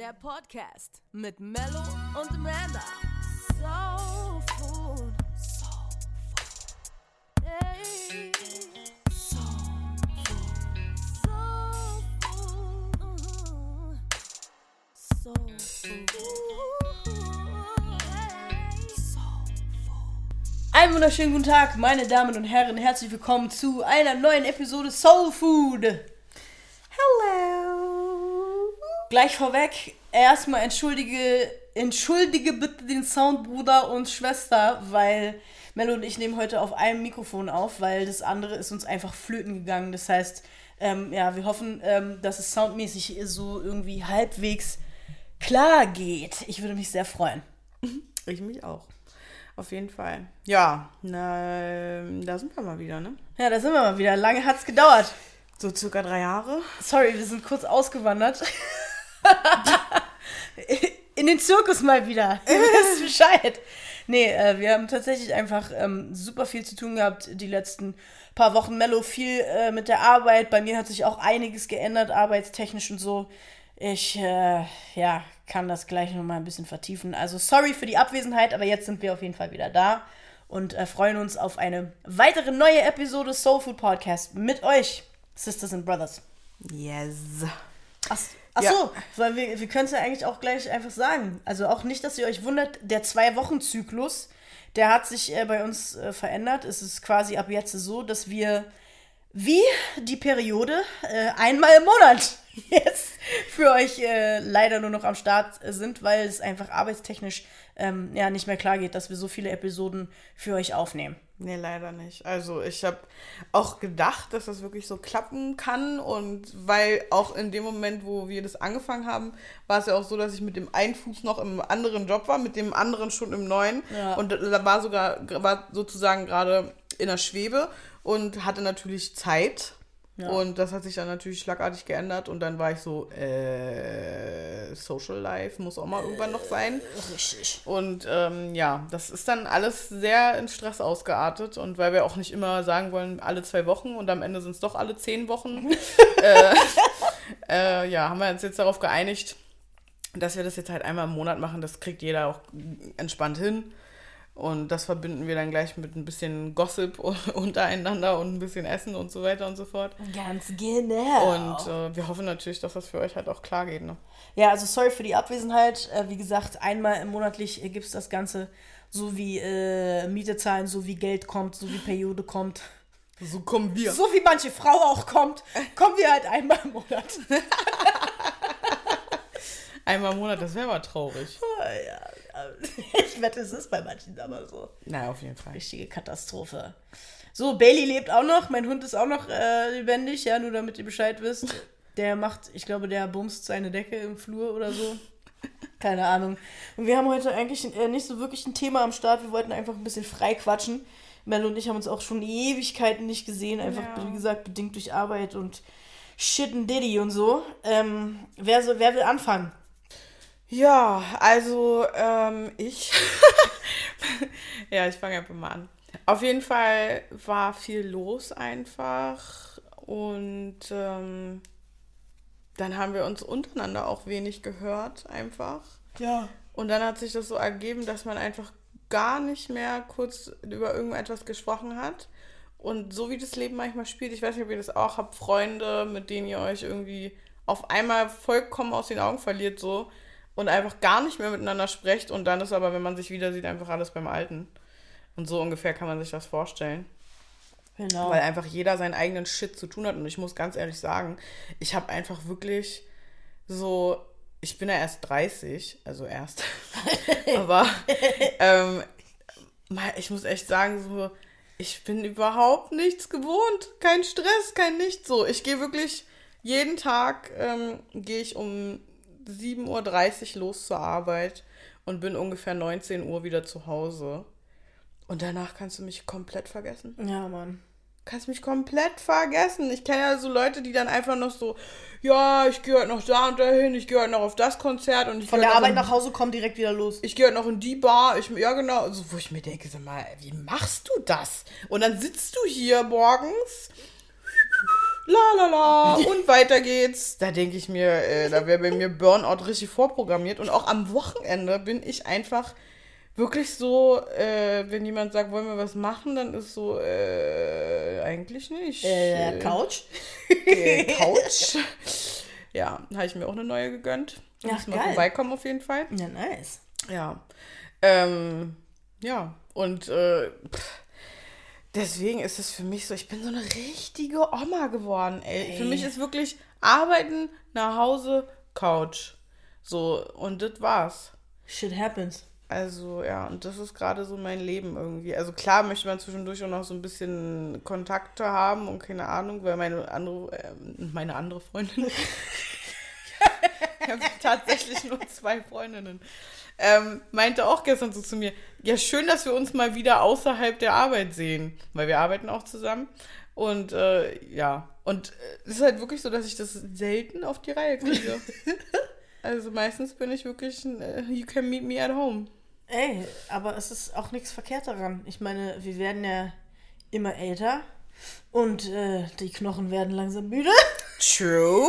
Der Podcast mit Mello und Amanda. Soul Food. Hey. Soul Food. Soul Food. Einen wunderschönen guten Tag, meine Damen und Herren. Herzlich willkommen zu einer neuen Episode Soul Food. Hello. Gleich vorweg, erstmal entschuldige bitte den Sound, Bruder und Schwester, weil Mello und ich nehmen heute auf einem Mikrofon auf, weil das andere ist uns einfach flöten gegangen. Das heißt, wir hoffen, dass es soundmäßig so irgendwie halbwegs klar geht. Ich würde mich sehr freuen. Ich mich auch. Auf jeden Fall. Ja, da sind wir mal wieder, ne? Ja, da sind wir mal wieder. Lange hat's gedauert. So circa 3 Jahre. Sorry, wir sind kurz ausgewandert. In den Zirkus mal wieder. Ihr wisst Bescheid. Nee, wir haben tatsächlich einfach super viel zu tun gehabt die letzten paar Wochen. Mello viel mit der Arbeit. Bei mir hat sich auch einiges geändert, arbeitstechnisch und so. Ich, kann das gleich nochmal ein bisschen vertiefen. Also sorry für die Abwesenheit, aber jetzt sind wir auf jeden Fall wieder da und freuen uns auf eine weitere neue Episode Soul Food Podcast mit euch, Sisters and Brothers. Yes. Achso, weil wir können es ja eigentlich auch gleich einfach sagen. Also auch nicht, dass ihr euch wundert, der 2-Wochen-Zyklus, der hat sich bei uns verändert. Es ist quasi ab jetzt so, dass wir wie die Periode einmal im Monat jetzt für euch leider nur noch am Start sind, weil es einfach arbeitstechnisch nicht mehr klar geht, dass wir so viele Episoden für euch aufnehmen. Nee, leider nicht. Also ich habe auch gedacht, dass das wirklich so klappen kann und weil auch in dem Moment, wo wir das angefangen haben, war es ja auch so, dass ich mit dem einen Fuß noch im anderen Job war, mit dem anderen schon im neuen und da war sozusagen gerade in der Schwebe und hatte natürlich Zeit. Ja. Und das hat sich dann natürlich schlagartig geändert und dann war ich so, Social Life muss auch mal irgendwann noch sein. Richtig. Und das ist dann alles sehr in Stress ausgeartet und weil wir auch nicht immer sagen wollen, alle 2 Wochen und am Ende sind es doch alle 10 Wochen, haben wir uns jetzt darauf geeinigt, dass wir das jetzt halt einmal im Monat machen. Das kriegt jeder auch entspannt hin. Und das verbinden wir dann gleich mit ein bisschen Gossip untereinander und ein bisschen Essen und so weiter und so fort. Ganz genau. Und wir hoffen natürlich, dass das für euch halt auch klar geht, ne? Ja, also sorry für die Abwesenheit. Wie gesagt, einmal monatlich gibt es das Ganze, so wie Miete zahlen, so wie Geld kommt, so wie Periode kommt. So kommen wir. So wie manche Frau auch kommt, kommen wir halt einmal im Monat. Einmal im Monat, das wäre mal traurig. Ja, ich wette, es ist bei manchen aber so. Na, auf jeden Fall. Richtige Katastrophe. So, Bailey lebt auch noch, mein Hund ist auch noch lebendig, ja, nur damit ihr Bescheid wisst. Der der bumst seine Decke im Flur oder so. Keine Ahnung. Und wir haben heute eigentlich nicht so wirklich ein Thema am Start, wir wollten einfach ein bisschen frei quatschen. Mel und ich haben uns auch schon Ewigkeiten nicht gesehen, einfach, wie gesagt, bedingt durch Arbeit und Shit and Diddy und so. Wer will anfangen? Ja, also ich. Ja, ich fange einfach mal an. Auf jeden Fall war viel los einfach und dann haben wir uns untereinander auch wenig gehört einfach. Ja. Und dann hat sich das so ergeben, dass man einfach gar nicht mehr kurz über irgendetwas gesprochen hat. Und so wie das Leben manchmal spielt, ich weiß nicht, ob ihr das auch habt, Freunde, mit denen ihr euch irgendwie auf einmal vollkommen aus den Augen verliert so. Und einfach gar nicht mehr miteinander sprecht und dann ist aber, wenn man sich wieder sieht, einfach alles beim Alten. Und so ungefähr kann man sich das vorstellen. Genau. Weil einfach jeder seinen eigenen Shit zu tun hat und ich muss ganz ehrlich sagen, ich habe einfach wirklich so, ich bin ja erst 30, also erst, aber ich muss echt sagen, so, ich bin überhaupt nichts gewohnt, kein Stress, kein Nichts so. Ich gehe wirklich, jeden Tag gehe ich um 7:30 Uhr los zur Arbeit und bin ungefähr 19 Uhr wieder zu Hause. Und danach kannst du mich komplett vergessen. Ja, Mann. Kannst mich komplett vergessen. Ich kenne ja so Leute, die dann einfach noch so, ja, ich gehe heute noch da und dahin, ich gehe heute noch auf das Konzert und ich von der Arbeit nach Hause kommen, direkt wieder los. Ich gehe heute noch in die Bar, ja genau, also, wo ich mir denke, sag mal, wie machst du das? Und dann sitzt du hier morgens und weiter geht's. Da denke ich mir, da wäre bei mir Burnout richtig vorprogrammiert. Und auch am Wochenende bin ich einfach wirklich so, wenn jemand sagt, wollen wir was machen, dann ist so, eigentlich nicht. Couch? Couch. Ja, habe ich mir auch eine neue gegönnt. Ja, muss mal geil. vorbeikommen auf jeden Fall. Ja, nice. Ja. Ja, und deswegen ist es für mich so, ich bin so eine richtige Oma geworden, ey. Für mich ist wirklich Arbeiten, nach Hause, Couch. So, und das war's. Shit happens. Also, ja, und das ist gerade so mein Leben irgendwie. Also klar möchte man zwischendurch auch noch so ein bisschen Kontakte haben und keine Ahnung, weil meine andere Freundin, ich habe tatsächlich nur 2 Freundinnen, meinte auch gestern so zu mir, ja, schön, dass wir uns mal wieder außerhalb der Arbeit sehen, weil wir arbeiten auch zusammen. Und ja, und es ist halt wirklich so, dass ich das selten auf die Reihe kriege. Also meistens bin ich wirklich, you can meet me at home. Ey, aber es ist auch nichts verkehrt daran. Ich meine, wir werden ja immer älter und die Knochen werden langsam müde. True.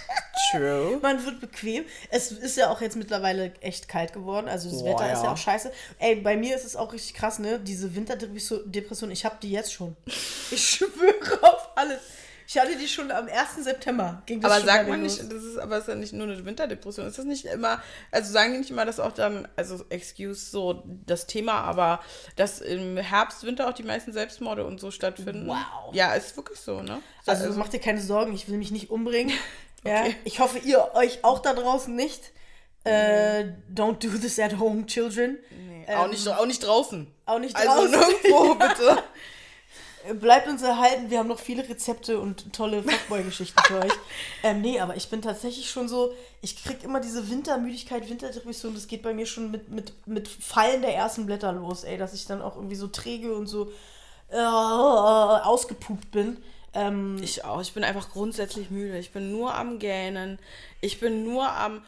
Man wird bequem. Es ist ja auch jetzt mittlerweile echt kalt geworden. Also das Wetter ist ja auch scheiße. Ey, bei mir ist es auch richtig krass, ne? Diese Winterdepression, ich habe die jetzt schon. Ich schwöre auf alles. Ich hatte die schon am 1. September. Ging das aber schon sagt man nicht, aber ist ja nicht nur eine Winterdepression. Ist das nicht immer, also sagen die nicht immer, dass auch dann, also excuse so das Thema, aber dass im Herbst, Winter auch die meisten Selbstmorde und so stattfinden? Wow. Ja, ist wirklich so, ne? Also macht dir keine Sorgen, ich will mich nicht umbringen. Ja, Okay. ich hoffe, ihr euch auch da draußen nicht. Don't do this at home, children. Nee, auch nicht draußen. Auch nicht Also draußen. nirgendwo, bitte. Bleibt uns erhalten, wir haben noch viele Rezepte und tolle Fuckboy-Geschichten für euch. Nee, aber ich bin tatsächlich schon so, ich krieg immer diese Wintermüdigkeit, Winterdepression, das geht bei mir schon mit Fallen der ersten Blätter los, ey, dass ich dann auch irgendwie so träge und so ausgepupt bin. Ich auch. Ich bin einfach grundsätzlich müde. Ich bin nur am Gähnen. Ich bin nur am...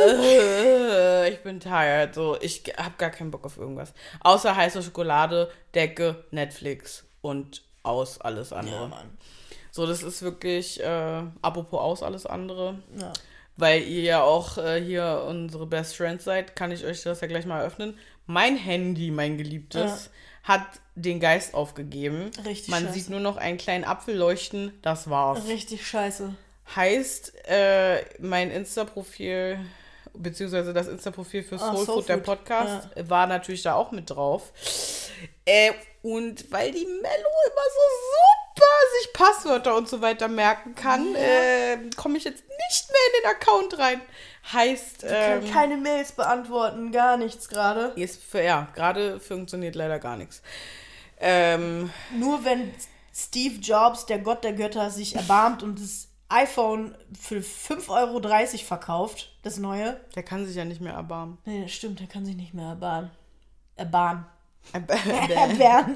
ich bin tired. So, ich habe gar keinen Bock auf irgendwas. Außer heiße Schokolade, Decke, Netflix und aus alles andere. Ja, Mann. So, das ist wirklich... apropos aus alles andere. Ja. Weil ihr ja auch hier unsere Best Friends seid, kann ich euch das ja gleich mal eröffnen. Mein Handy, mein Geliebtes, hat den Geist aufgegeben. Richtig Man scheiße. sieht nur noch einen kleinen Apfel leuchten, das war's. Richtig scheiße. Heißt, mein Insta-Profil, beziehungsweise das Insta-Profil für Soul Food, der Podcast, war natürlich da auch mit drauf. Und weil die Mello immer so super sich Passwörter und so weiter merken kann, komme ich jetzt nicht mehr in den Account rein. Heißt, Kann keine Mails beantworten, gar nichts gerade. gerade funktioniert leider gar nichts. Nur wenn Steve Jobs, der Gott der Götter, sich erbarmt und das iPhone für 5,30 Euro verkauft, das neue. Der kann sich ja nicht mehr erbarmen. Nee, das stimmt, der kann sich nicht mehr erbarmen. Erbarmen.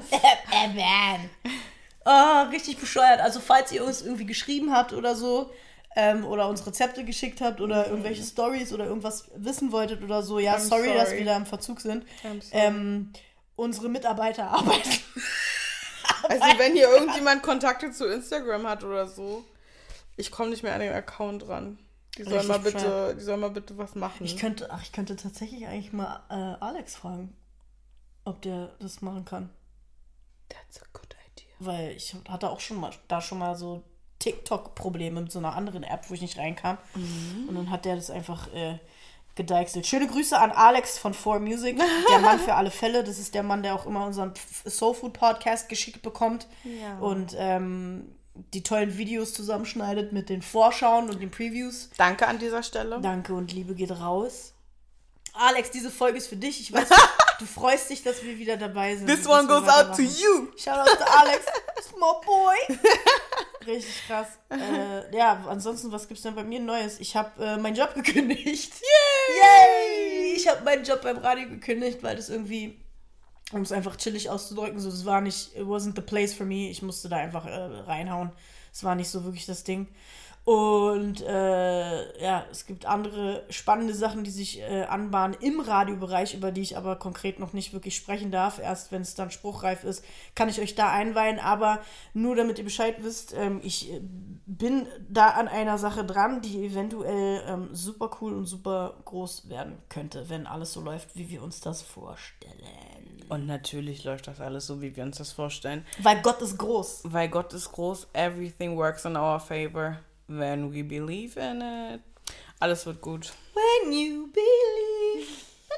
Oh, richtig bescheuert. Also falls ihr uns irgendwie geschrieben habt oder so, oder uns Rezepte geschickt habt oder irgendwelche Stories oder irgendwas wissen wolltet oder so, ja, sorry, dass wir da im Verzug sind. Unsere Mitarbeiter arbeiten. Also wenn hier irgendjemand Kontakte zu Instagram hat oder so, ich komme nicht mehr an den Account ran. Die sollen mal bitte was machen. Ich könnte tatsächlich eigentlich mal Alex fragen, ob der das machen kann. That's a good idea. Weil ich hatte auch schon mal so TikTok-Probleme mit so einer anderen App, wo ich nicht reinkam. Und dann hat der das einfach gedeichselt. Schöne Grüße an Alex von 4Music, der Mann für alle Fälle. Das ist der Mann, der auch immer unseren Soul Food Podcast geschickt bekommt. Ja. Und die tollen Videos zusammenschneidet mit den Vorschauen und den Previews. Danke an dieser Stelle. Danke und Liebe geht raus. Alex, diese Folge ist für dich. Ich weiß, du freust dich, dass wir wieder dabei sind. This one goes out to you. Shout out to Alex, small boy. Richtig krass. Ja, ansonsten, was gibt's denn bei mir Neues? Ich habe meinen Job gekündigt. Yay! Ich habe meinen Job beim Radio gekündigt, weil das irgendwie, um es einfach chillig auszudrücken, so, das war nicht, it wasn't the place for me. Ich musste da einfach reinhauen. Es war nicht so wirklich das Ding. Und ja, es gibt andere spannende Sachen, die sich anbahnen im Radiobereich, über die ich aber konkret noch nicht wirklich sprechen darf. Erst wenn es dann spruchreif ist, kann ich euch da einweihen. Aber nur damit ihr Bescheid wisst, ich bin da an einer Sache dran, die eventuell super cool und super groß werden könnte, wenn alles so läuft, wie wir uns das vorstellen. Und natürlich läuft das alles so, wie wir uns das vorstellen. Weil Gott ist groß. Weil Gott ist groß. Everything works in our favor. When we believe in it. Alles wird gut. When you believe.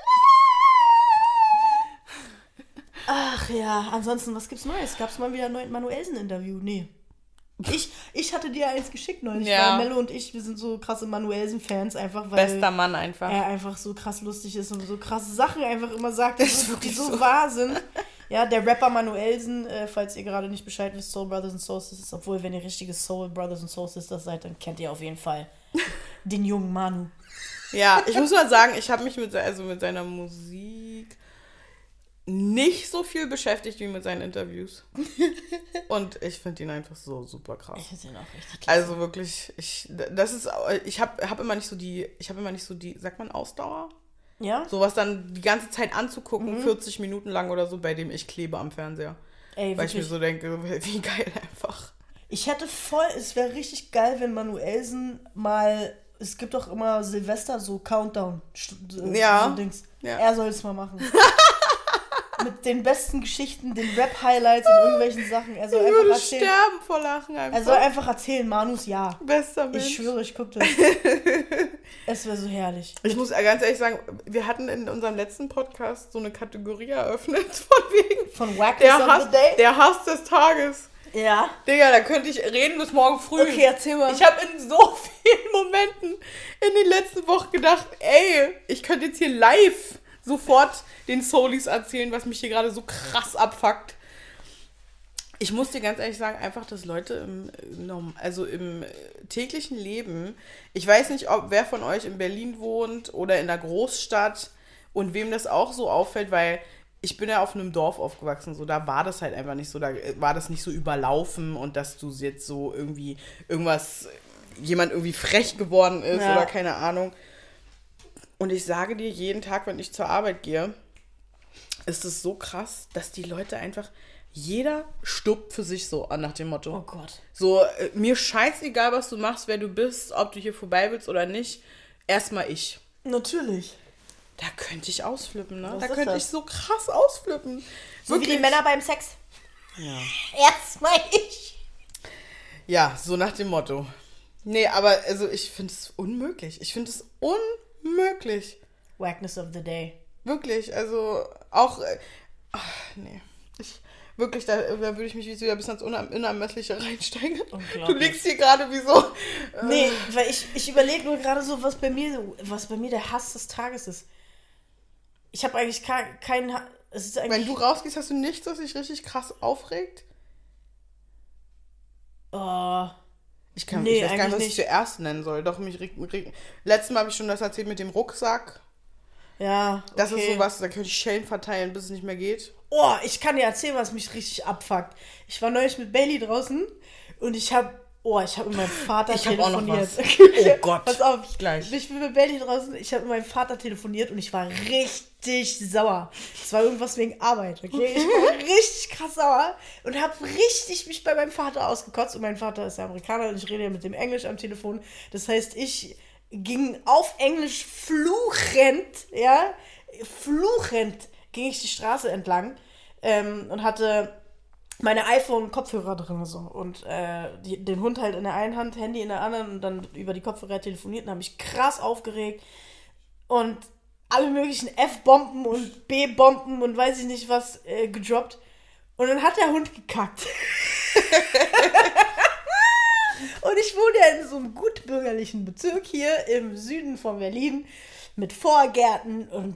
Ach ja, ansonsten, was gibt's Neues? Gab's mal wieder ein Manuelsen-Interview? Nee. Ich hatte dir eins geschickt neulich, ja. Weil Mello und ich, wir sind so krasse Manuelsen-Fans, einfach weil bester Mann einfach. Er einfach so krass lustig ist und so krasse Sachen einfach immer sagt, die so wahr sind. Ja, der Rapper Manuelsen, falls ihr gerade nicht Bescheid wisst, Soul Brothers and Soul Sisters, obwohl, wenn ihr richtige Soul Brothers and Soul Sisters seid, dann kennt ihr auf jeden Fall den jungen Manu. Ja, ich muss mal sagen, ich habe mich mit seiner Musik nicht so viel beschäftigt wie mit seinen Interviews. Und ich finde ihn einfach so super krass. Ich finde ihn auch richtig klasse. Also wirklich, ich habe immer nicht so die, sagt man Ausdauer? Ja? Sowas dann die ganze Zeit anzugucken, 40 Minuten lang oder so, bei dem ich klebe am Fernseher. Ey, weil ich mir so denke, wie geil einfach. Es wäre richtig geil, wenn Manuelsen mal, es gibt doch immer Silvester so Countdown. Ja. So Dings. Ja. Er soll es mal machen. Mit den besten Geschichten, den Rap-Highlights und irgendwelchen Sachen. Er soll einfach erzählen. Sterben vor Lachen einfach. Er soll einfach erzählen, Manus Ja. Bester Mensch. Ich schwöre, ich gucke das. Es wäre so herrlich. Ich muss ganz ehrlich sagen, wir hatten in unserem letzten Podcast so eine Kategorie eröffnet, von wegen von Wackness of the Day. Der Hass des Tages. Ja. Digga, da könnte ich reden bis morgen früh. Okay, erzähl mal. Ich habe in so vielen Momenten in den letzten Wochen gedacht, ey, ich könnte jetzt hier live sofort den Soulies erzählen, was mich hier gerade so krass abfuckt. Ich muss dir ganz ehrlich sagen, einfach, dass Leute im täglichen Leben, ich weiß nicht, wer von euch in Berlin wohnt oder in der Großstadt und wem das auch so auffällt, weil ich bin ja auf einem Dorf aufgewachsen, so, da war das halt einfach nicht so, da war das nicht so überlaufen und dass du jetzt so irgendwie jemand irgendwie frech geworden ist oder keine Ahnung. Und ich sage dir, jeden Tag, wenn ich zur Arbeit gehe, ist es so krass, dass die Leute einfach, jeder stirbt für sich so nach dem Motto. Oh Gott. So, mir scheißegal, was du machst, wer du bist, ob du hier vorbei willst oder nicht, erstmal ich. Natürlich. Da könnte ich ausflippen, ne? Was Da ist könnte das? ich so krass ausflippen. So wirklich? Wie die Männer beim Sex. Ja. Erstmal ich. Ja, so nach dem Motto. Nee, aber also ich finde es unmöglich. Ich finde es unmöglich. Wackness of the Day. Wirklich, also auch, nee. Wirklich, da würde ich mich wieder bis ans Unermessliche reinsteigen. Du liegst hier gerade wie so. Nee, weil ich überlege nur gerade so, was bei mir der Hass des Tages ist. Ich habe eigentlich keinen Hass. Wenn du rausgehst, hast du nichts, was dich richtig krass aufregt? Ich weiß gar nicht, was ich zuerst nennen soll. Doch, letztes Mal habe ich schon das erzählt mit dem Rucksack. Ja, okay. Das ist sowas, da könnte ich Schellen verteilen, bis es nicht mehr geht. Oh, ich kann dir erzählen, was mich richtig abfuckt. Ich war neulich mit Bailey draußen und ich habe mit meinem Vater telefoniert. Ich hab auch noch was. Oh Gott. Pass auf, gleich. Ich bin mit Bailey draußen, ich habe mit meinem Vater telefoniert und ich war richtig sauer. Es war irgendwas wegen Arbeit, okay? Ich war richtig krass sauer und habe richtig mich bei meinem Vater ausgekotzt. Und mein Vater ist ja Amerikaner und ich rede ja mit dem Englisch am Telefon. Das heißt, ich ging auf Englisch fluchend ging ich die Straße entlang und hatte meine iPhone-Kopfhörer drin so und den Hund halt in der einen Hand, Handy in der anderen und dann über die Kopfhörer telefoniert und habe mich krass aufgeregt und alle möglichen F-Bomben und B-Bomben und weiß ich nicht was gedroppt und dann hat der Hund gekackt. Und ich wohne ja in so einem gutbürgerlichen Bezirk hier im Süden von Berlin mit Vorgärten und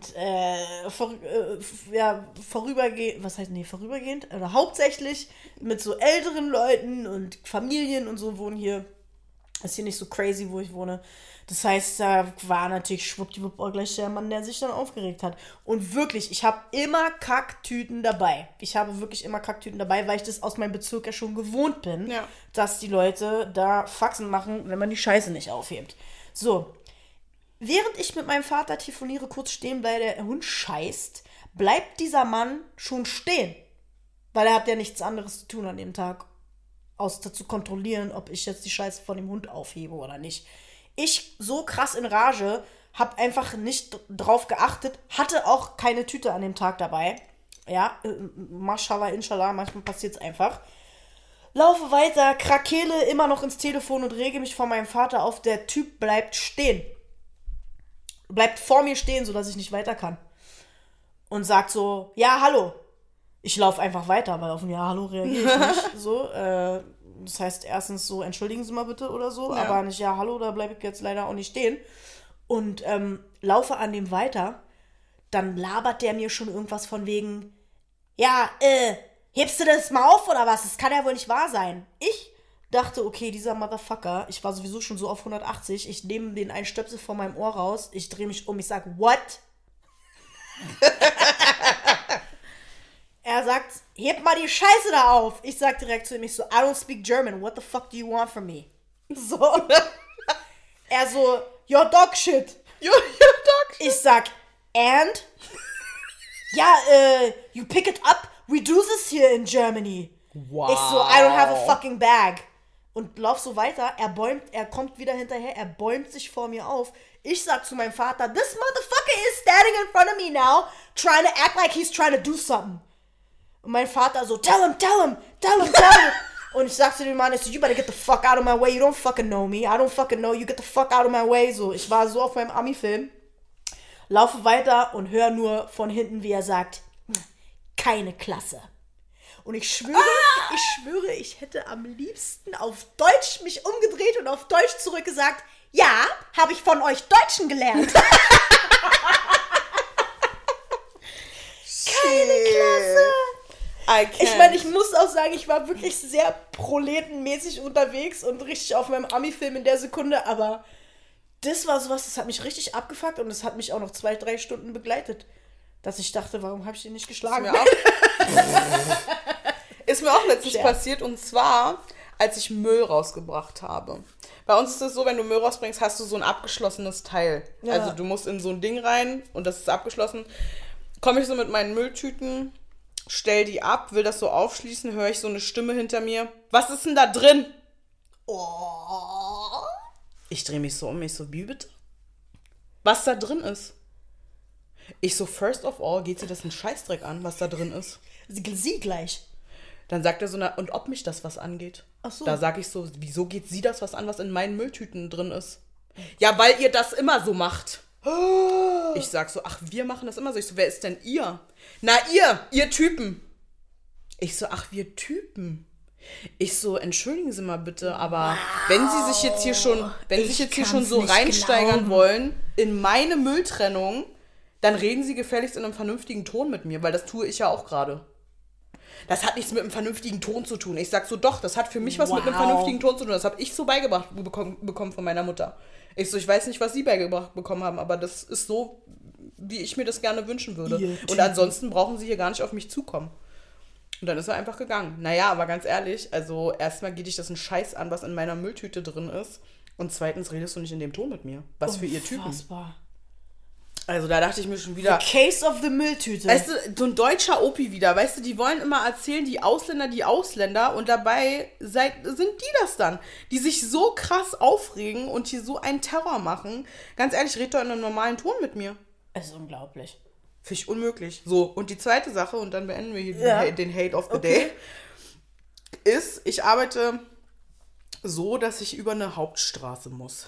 vorübergehend, oder hauptsächlich mit so älteren Leuten und Familien und so wohnen hier. Ist hier nicht so crazy, wo ich wohne. Das heißt, da war natürlich schwuppdiwupp auch gleich der Mann, der sich dann aufgeregt hat. Und wirklich, ich habe immer Kacktüten dabei. Weil ich das aus meinem Bezirk ja schon gewohnt bin, dass die Leute da Faxen machen, wenn man die Scheiße nicht aufhebt. So, während ich mit meinem Vater telefoniere, kurz stehen, weil der Hund scheißt, bleibt dieser Mann schon stehen. Weil er hat ja nichts anderes zu tun an dem Tag, außer zu kontrollieren, ob ich jetzt die Scheiße von dem Hund aufhebe oder nicht. Ich, so krass in Rage, hab einfach nicht drauf geachtet, hatte auch keine Tüte an dem Tag dabei. Ja, Mashallah, Inshallah, manchmal passiert's einfach. Laufe weiter, krakele immer noch ins Telefon und rege mich von meinem Vater auf. Der Typ bleibt stehen. Bleibt vor mir stehen, sodass ich nicht weiter kann. Und sagt so, ja, hallo. Ich laufe einfach weiter, weil auf ein Ja, hallo reagiere ich nicht. So, das heißt erstens so, entschuldigen Sie mal bitte oder so, aber nicht Ja, hallo, da bleibe ich jetzt leider auch nicht stehen. Und laufe an dem weiter, dann labert der mir schon irgendwas von wegen, ja, hebst du das mal auf oder was? Das kann ja wohl nicht wahr sein. Ich dachte, okay, dieser Motherfucker, ich war sowieso schon so auf 180, ich nehme den einen Stöpsel von meinem Ohr raus, ich drehe mich um, ich sag, what? Er sagt, heb mal die Scheiße da auf. Ich sag direkt zu ihm, ich so, I don't speak German, what the fuck do you want from me? So. Er so, your dog shit. Your dog shit. Ich sag, and? Ja, you pick it up, we do this here in Germany. Wow. Ich so, I don't have a fucking bag. Und lauf so weiter, er kommt wieder hinterher, er bäumt sich vor mir auf. Ich sag zu meinem Vater, this motherfucker is standing in front of me now, trying to act like he's trying to do something. Und mein Vater so, tell him. Und ich sag zu dem Mann, ich so, you better get the fuck out of my way, you don't fucking know me, I don't fucking know you, get the fuck out of my way. So, ich war so auf meinem Ami-Film, laufe weiter und höre nur von hinten, wie er sagt, keine Klasse. Und ich schwöre, ich hätte am liebsten auf Deutsch mich umgedreht und auf Deutsch zurückgesagt, ja, habe ich von euch Deutschen gelernt. Keine Klasse. Ich meine, ich muss auch sagen, ich war wirklich sehr proletenmäßig unterwegs und richtig auf meinem Ami-Film in der Sekunde, aber das war sowas, das hat mich richtig abgefuckt und das hat mich auch noch 2-3 Stunden begleitet, dass ich dachte, warum habe ich den nicht geschlagen? Ist mir auch letztens passiert, und zwar, als ich Müll rausgebracht habe. Bei uns ist es so, wenn du Müll rausbringst, hast du so ein abgeschlossenes Teil. Ja. Also du musst in so ein Ding rein und das ist abgeschlossen. Komme ich so mit meinen Mülltüten, stell die ab, will das so aufschließen, höre ich so eine Stimme hinter mir. Was ist denn da drin? Oh. Ich drehe mich so um, ich so, wie bitte? Was da drin ist? Ich so, first of all, geht sie das einen Scheißdreck an, was da drin ist? Sie gleich. Dann sagt er so, und ob mich das was angeht? Ach so. Da sag ich so, wieso geht sie das was an, was in meinen Mülltüten drin ist? Ja, weil ihr das immer so macht. Ich sag so, ach, wir machen das immer so. Ich so, wer ist denn ihr? Na, ihr Typen. Ich so, ach, wir Typen. Ich so, entschuldigen Sie mal bitte, aber wenn Sie sich jetzt hier schon, so reinsteigern wollen in meine Mülltrennung, dann reden Sie gefälligst in einem vernünftigen Ton mit mir, weil das tue ich ja auch gerade. Das hat nichts mit einem vernünftigen Ton zu tun. Ich sag so, doch, das hat für mich was mit einem vernünftigen Ton zu tun. Das habe ich so beigebracht bekommen von meiner Mutter. Ich so, ich weiß nicht, was Sie beigebracht bekommen haben, aber das ist so, wie ich mir das gerne wünschen würde. Und ansonsten brauchen Sie hier gar nicht auf mich zukommen. Und dann ist er einfach gegangen. Naja, aber ganz ehrlich, also erstmal geht dich das einen Scheiß an, was in meiner Mülltüte drin ist. Und zweitens redest du nicht in dem Ton mit mir. Was für ihr Typen. Also da dachte ich mir schon wieder... The Case of the Mülltüte. Weißt du, so ein deutscher Opi wieder, weißt du, die wollen immer erzählen, die Ausländer und dabei sind die das dann, die sich so krass aufregen und hier so einen Terror machen. Ganz ehrlich, red doch in einem normalen Ton mit mir. Es ist unglaublich. Finde ich unmöglich. So, und die zweite Sache, und dann beenden wir hier den Hate of the Day, ist, ich arbeite so, dass ich über eine Hauptstraße muss.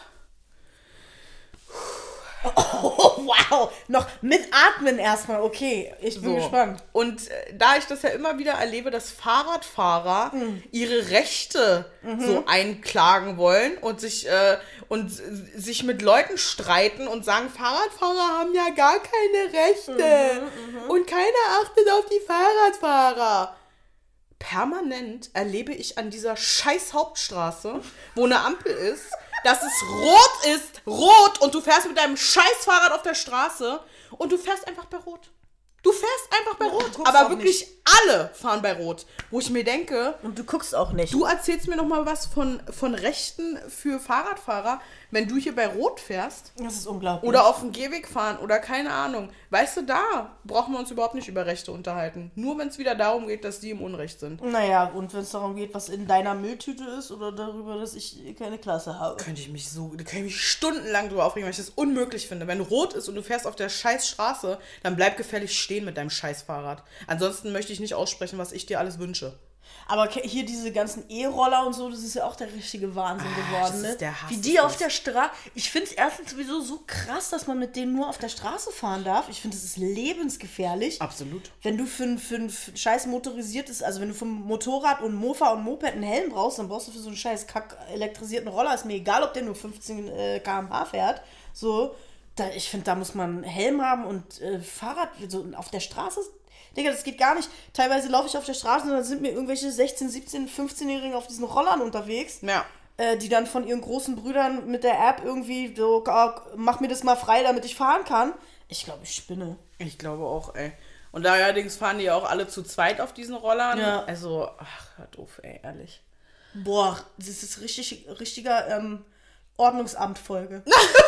Oh, wow. Noch mit Atmen erstmal. Okay, ich bin gespannt. Und da ich das ja immer wieder erlebe, dass Fahrradfahrer ihre Rechte so einklagen wollen und sich mit Leuten streiten und sagen, Fahrradfahrer haben ja gar keine Rechte und keiner achtet auf die Fahrradfahrer. Permanent erlebe ich an dieser scheiß Hauptstraße, wo eine Ampel ist, dass es rot und du fährst mit deinem Scheißfahrrad auf der Straße und du fährst einfach bei Rot. Du fährst einfach bei Rot. Aber wirklich nicht. Alle fahren bei Rot. Wo ich mir denke... Und du guckst auch nicht. Du erzählst mir noch mal was von Rechten für Fahrradfahrer, wenn du hier bei Rot fährst. Das ist unglaublich. Oder auf dem Gehweg fahren oder keine Ahnung. Weißt du, da brauchen wir uns überhaupt nicht über Rechte unterhalten. Nur wenn es wieder darum geht, dass die im Unrecht sind. Naja, und wenn es darum geht, was in deiner Mülltüte ist oder darüber, dass ich keine Klasse habe. Da könnte ich mich stundenlang drüber aufregen, weil ich das unmöglich finde. Wenn Rot ist und du fährst auf der scheiß Straße, dann bleib gefällig stehen mit deinem scheiß Fahrrad. Ansonsten möchte ich nicht aussprechen, was ich dir alles wünsche. Aber hier diese ganzen E-Roller und so, das ist ja auch der richtige Wahnsinn geworden, das ne? ist der Hass. Wie die auf der Straße... Ich finde es erstens sowieso so krass, dass man mit denen nur auf der Straße fahren darf. Ich finde, das ist lebensgefährlich. Absolut. Wenn du für ein scheiß motorisiertes, also wenn du vom Motorrad und Mofa und Moped einen Helm brauchst, dann brauchst du für so einen scheiß elektrisierten Roller. Ist mir egal, ob der nur 15 km/h fährt. So, ich finde, da muss man einen Helm haben und Fahrrad so auf der Straße... Digga, das geht gar nicht. Teilweise laufe ich auf der Straße und dann sind mir irgendwelche 16-, 17-, 15-Jährigen auf diesen Rollern unterwegs, ja. Die dann von ihren großen Brüdern mit der App irgendwie so, mach mir das mal frei, damit ich fahren kann. Ich glaube, ich spinne. Ich glaube auch, ey. Und allerdings fahren die ja auch alle zu zweit auf diesen Rollern. Ja. Also, hör doof, ey, ehrlich. Boah, das ist richtiger Ordnungsamt-Folge.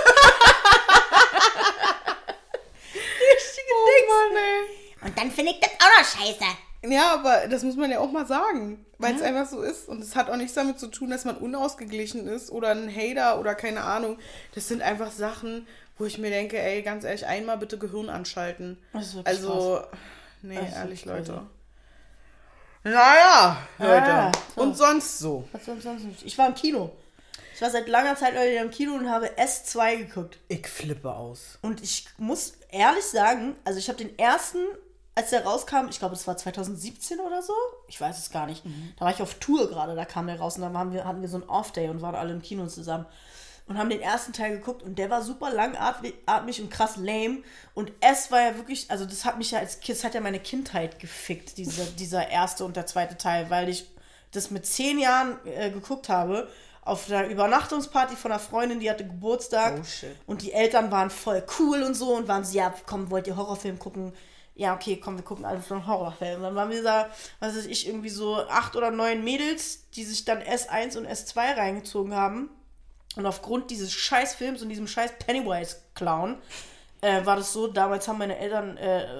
Mann, ey. Und dann finde ich das auch noch scheiße. Ja, aber das muss man ja auch mal sagen, weil es einfach so ist. Und es hat auch nichts damit zu tun, dass man unausgeglichen ist oder ein Hater oder keine Ahnung. Das sind einfach Sachen, wo ich mir denke, ey, ganz ehrlich, einmal bitte Gehirn anschalten. Das ist wirklich also, krass. nee, Das ist ehrlich, wirklich Leute. Naja, Leute. Ja, so. Und sonst so. Was sonst nicht? Ich war im Kino. Ich war seit langer Zeit wieder im Kino und habe S2 geguckt. Ich flippe aus. Und ich muss ehrlich sagen, also ich habe den ersten, als der rauskam, ich glaube, es war 2017 oder so, ich weiß es gar nicht. Da war ich auf Tour gerade, da kam der raus und dann hatten wir so einen Off-Day und waren alle im Kino zusammen. Und haben den ersten Teil geguckt und der war super langatmig und krass lame. Und S war ja wirklich, also das hat mich ja als Kind, das hat ja meine Kindheit gefickt, dieser erste und der zweite Teil, weil ich das mit 10 Jahren geguckt habe. Auf der Übernachtungsparty von einer Freundin, die hatte Geburtstag. Oh, shit. Und die Eltern waren voll cool und so und waren so, ja, komm, wollt ihr Horrorfilm gucken? Ja, okay, komm, wir gucken alle so einen Horrorfilm. Und dann waren wir da, was weiß ich, irgendwie so 8 oder 9 Mädels, die sich dann S1 und S2 reingezogen haben. Und aufgrund dieses Scheißfilms und diesem scheiß Pennywise-Clown war das so, damals haben meine Eltern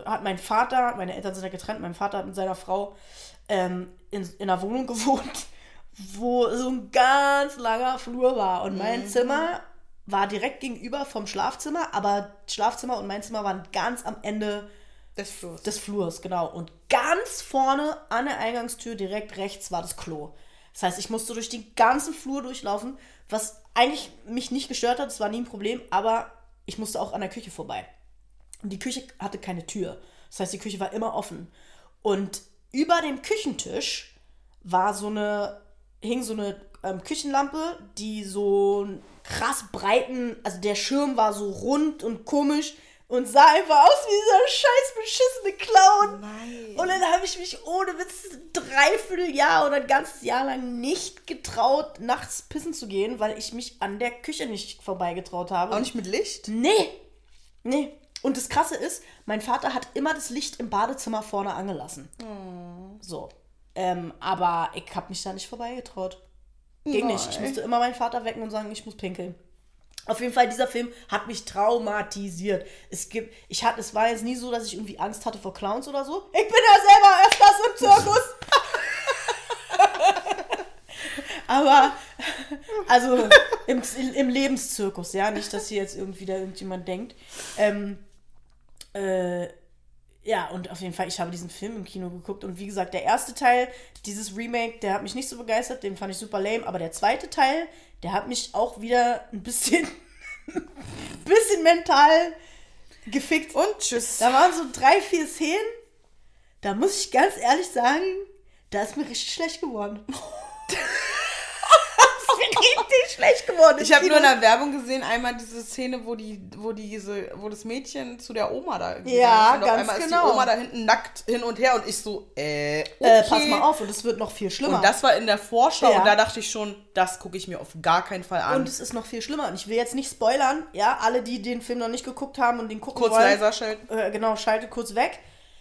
sind ja getrennt, mein Vater hat mit seiner Frau in einer Wohnung gewohnt, wo so ein ganz langer Flur war. Und mein Zimmer war direkt gegenüber vom Schlafzimmer, aber Schlafzimmer und mein Zimmer waren ganz am Ende des Flurs, genau. Und ganz vorne an der Eingangstür direkt rechts war das Klo. Das heißt, ich musste durch den ganzen Flur durchlaufen, was eigentlich mich nicht gestört hat, das war nie ein Problem, aber ich musste auch an der Küche vorbei. Und die Küche hatte keine Tür. Das heißt, die Küche war immer offen. Und über dem Küchentisch hing so eine Küchenlampe, die so einen krass breiten, also der Schirm war so rund und komisch und sah einfach aus wie dieser scheiß beschissene Clown. Nein. Und dann habe ich mich ohne Witz 3/4 Jahr oder ein ganzes Jahr lang nicht getraut, nachts pissen zu gehen, weil ich mich an der Küche nicht vorbeigetraut habe. Auch nicht mit Licht? Nee. Und das Krasse ist, mein Vater hat immer das Licht im Badezimmer vorne angelassen. So. Aber ich habe mich da nicht vorbeigetraut. Ging nicht. Ich musste immer meinen Vater wecken und sagen, ich muss pinkeln. Auf jeden Fall, dieser Film hat mich traumatisiert. Es war jetzt nie so, dass ich irgendwie Angst hatte vor Clowns oder so. Ich bin ja selber öfters im Zirkus. Aber, also, im Lebenszirkus, ja. Nicht, dass hier jetzt irgendwie da irgendjemand denkt. Ja, und auf jeden Fall, ich habe diesen Film im Kino geguckt und wie gesagt, der erste Teil, dieses Remake, der hat mich nicht so begeistert, den fand ich super lame, aber der zweite Teil, der hat mich auch wieder ein bisschen mental gefickt. Und tschüss. Da waren so 3, 4 Szenen, da muss ich ganz ehrlich sagen, da ist mir richtig schlecht geworden. Das ist mir richtig schlecht geworden. Ich habe nur in der Werbung gesehen, einmal diese Szene, wo das Mädchen zu der Oma da geht. Ja, und auf ganz einmal genau. ist die Oma da hinten nackt hin und her und ich so, okay. Pass mal auf, und es wird noch viel schlimmer. Und das war in der Vorschau Ja. und da dachte ich schon, das gucke ich mir auf gar keinen Fall an. Und es ist noch viel schlimmer. Und ich will jetzt nicht spoilern, ja, alle, die den Film noch nicht geguckt haben und den gucken Kurz wollen. leiser schalten. Genau, schaltet kurz weg.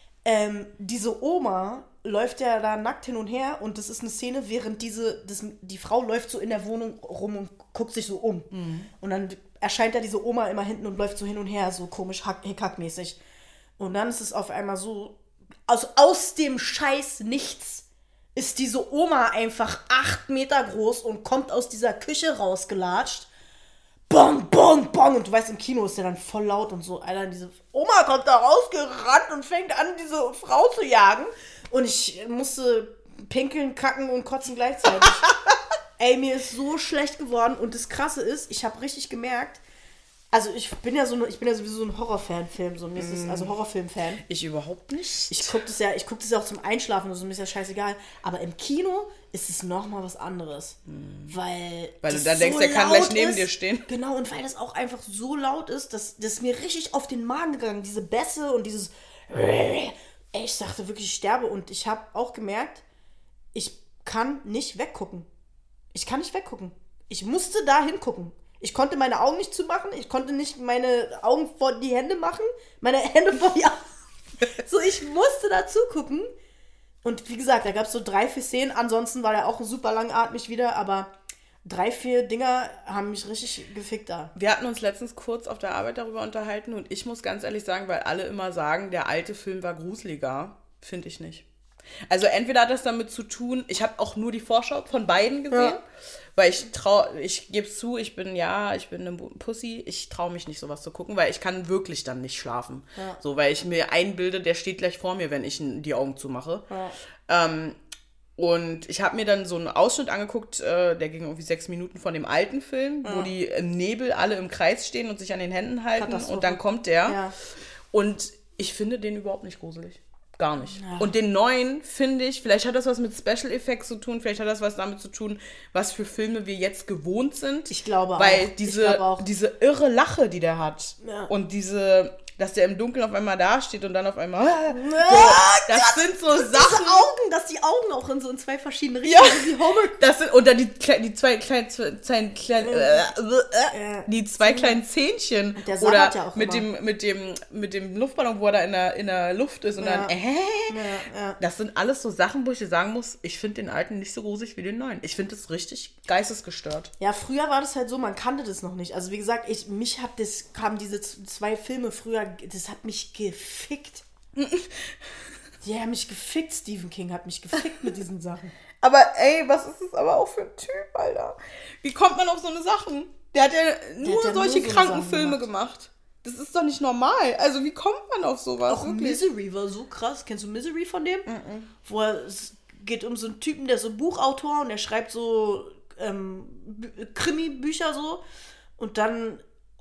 Diese Oma läuft ja da nackt hin und her und das ist eine Szene, während die Frau läuft so in der Wohnung rum und guckt sich so um. Und dann erscheint da diese Oma immer hinten und läuft so hin und her, so komisch hickhackmäßig. Und dann ist es auf einmal so, also aus dem Scheiß Nichts ist diese Oma einfach 8 Meter groß und kommt aus dieser Küche rausgelatscht. Bong, bong, bong. Und du weißt, im Kino ist der dann voll laut und so. Alter, diese Oma kommt da rausgerannt und fängt an, diese Frau zu jagen. Und ich musste pinkeln, kacken und kotzen gleichzeitig. Ey, mir ist so schlecht geworden. Und das Krasse ist, ich habe richtig gemerkt, also ich bin ja sowieso ein Horrorfan-Film, so mäßig, also Horrorfilm-Fan. Ich überhaupt nicht. Ich gucke das ja auch zum Einschlafen, also mir ist ja scheißegal. Aber im Kino ist es nochmal was anderes. Weil du dann denkst, der kann gleich neben dir stehen. Genau, und weil das auch einfach so laut ist, dass das mir richtig auf den Magen gegangen, diese Bässe und dieses Ey, ich dachte wirklich, ich sterbe. Und ich habe auch gemerkt, ich kann nicht weggucken. Ich kann nicht weggucken. Ich musste da hingucken. Ich konnte meine Augen nicht zumachen. Ich konnte nicht meine Augen vor die Hände machen. Meine Hände vor die Augen. So, ich musste da zugucken. Und wie gesagt, da gab es so 3, 4 Szenen. Ansonsten war der auch super langatmig wieder. Aber 3, 4 Dinger haben mich richtig gefickt da. Wir hatten uns letztens kurz auf der Arbeit darüber unterhalten. Und ich muss ganz ehrlich sagen, weil alle immer sagen, der alte Film war gruseliger. Finde ich nicht. Also entweder hat das damit zu tun, ich habe auch nur die Vorschau von beiden gesehen, weil ich gebe es zu, ich bin eine Pussy, ich traue mich nicht sowas zu gucken, weil ich kann wirklich dann nicht schlafen. Ja. So, weil ich mir einbilde, der steht gleich vor mir, wenn ich die Augen zumache. Ja. Und ich habe mir dann so einen Ausschnitt angeguckt, der ging irgendwie 6 Minuten von dem alten Film, wo die im Nebel alle im Kreis stehen und sich an den Händen halten und dann kommt der. Ja. Und ich finde den überhaupt nicht gruselig. Gar nicht. Ja. Und den neuen finde ich, vielleicht hat das was mit Special Effects zu tun, vielleicht hat das was damit zu tun, was für Filme wir jetzt gewohnt sind. Ich glaube weil auch. diese irre Lache, die der hat und dass der im Dunkeln auf einmal dasteht und dann auf einmal das sind so Sachen. Dass die Augen auch in so in 2 verschiedene Richtungen wie Homer. Das sind, und dann die zwei kleinen Zähnchen. Der oder ja auch mit dem Luftballon, wo er da in der Luft ist und dann Das sind alles so Sachen, wo ich dir sagen muss, ich finde den alten nicht so gruselig wie den neuen. Ich finde das richtig geistesgestört. Ja, früher war das halt so, man kannte das noch nicht. Also wie gesagt, kamen diese 2 Filme früher, das hat mich gefickt. Die haben mich gefickt, Stephen King hat mich gefickt mit diesen Sachen. Aber ey, was ist das aber auch für ein Typ, Alter? Wie kommt man auf so eine Sachen? Der hat ja nur solche kranken Filme gemacht. Das ist doch nicht normal. Also wie kommt man auf sowas? Auch Misery war so krass. Kennst du Misery von dem? Wo es geht um so einen Typen, der ist so Buchautor und der schreibt so Krimi-Bücher so. Und dann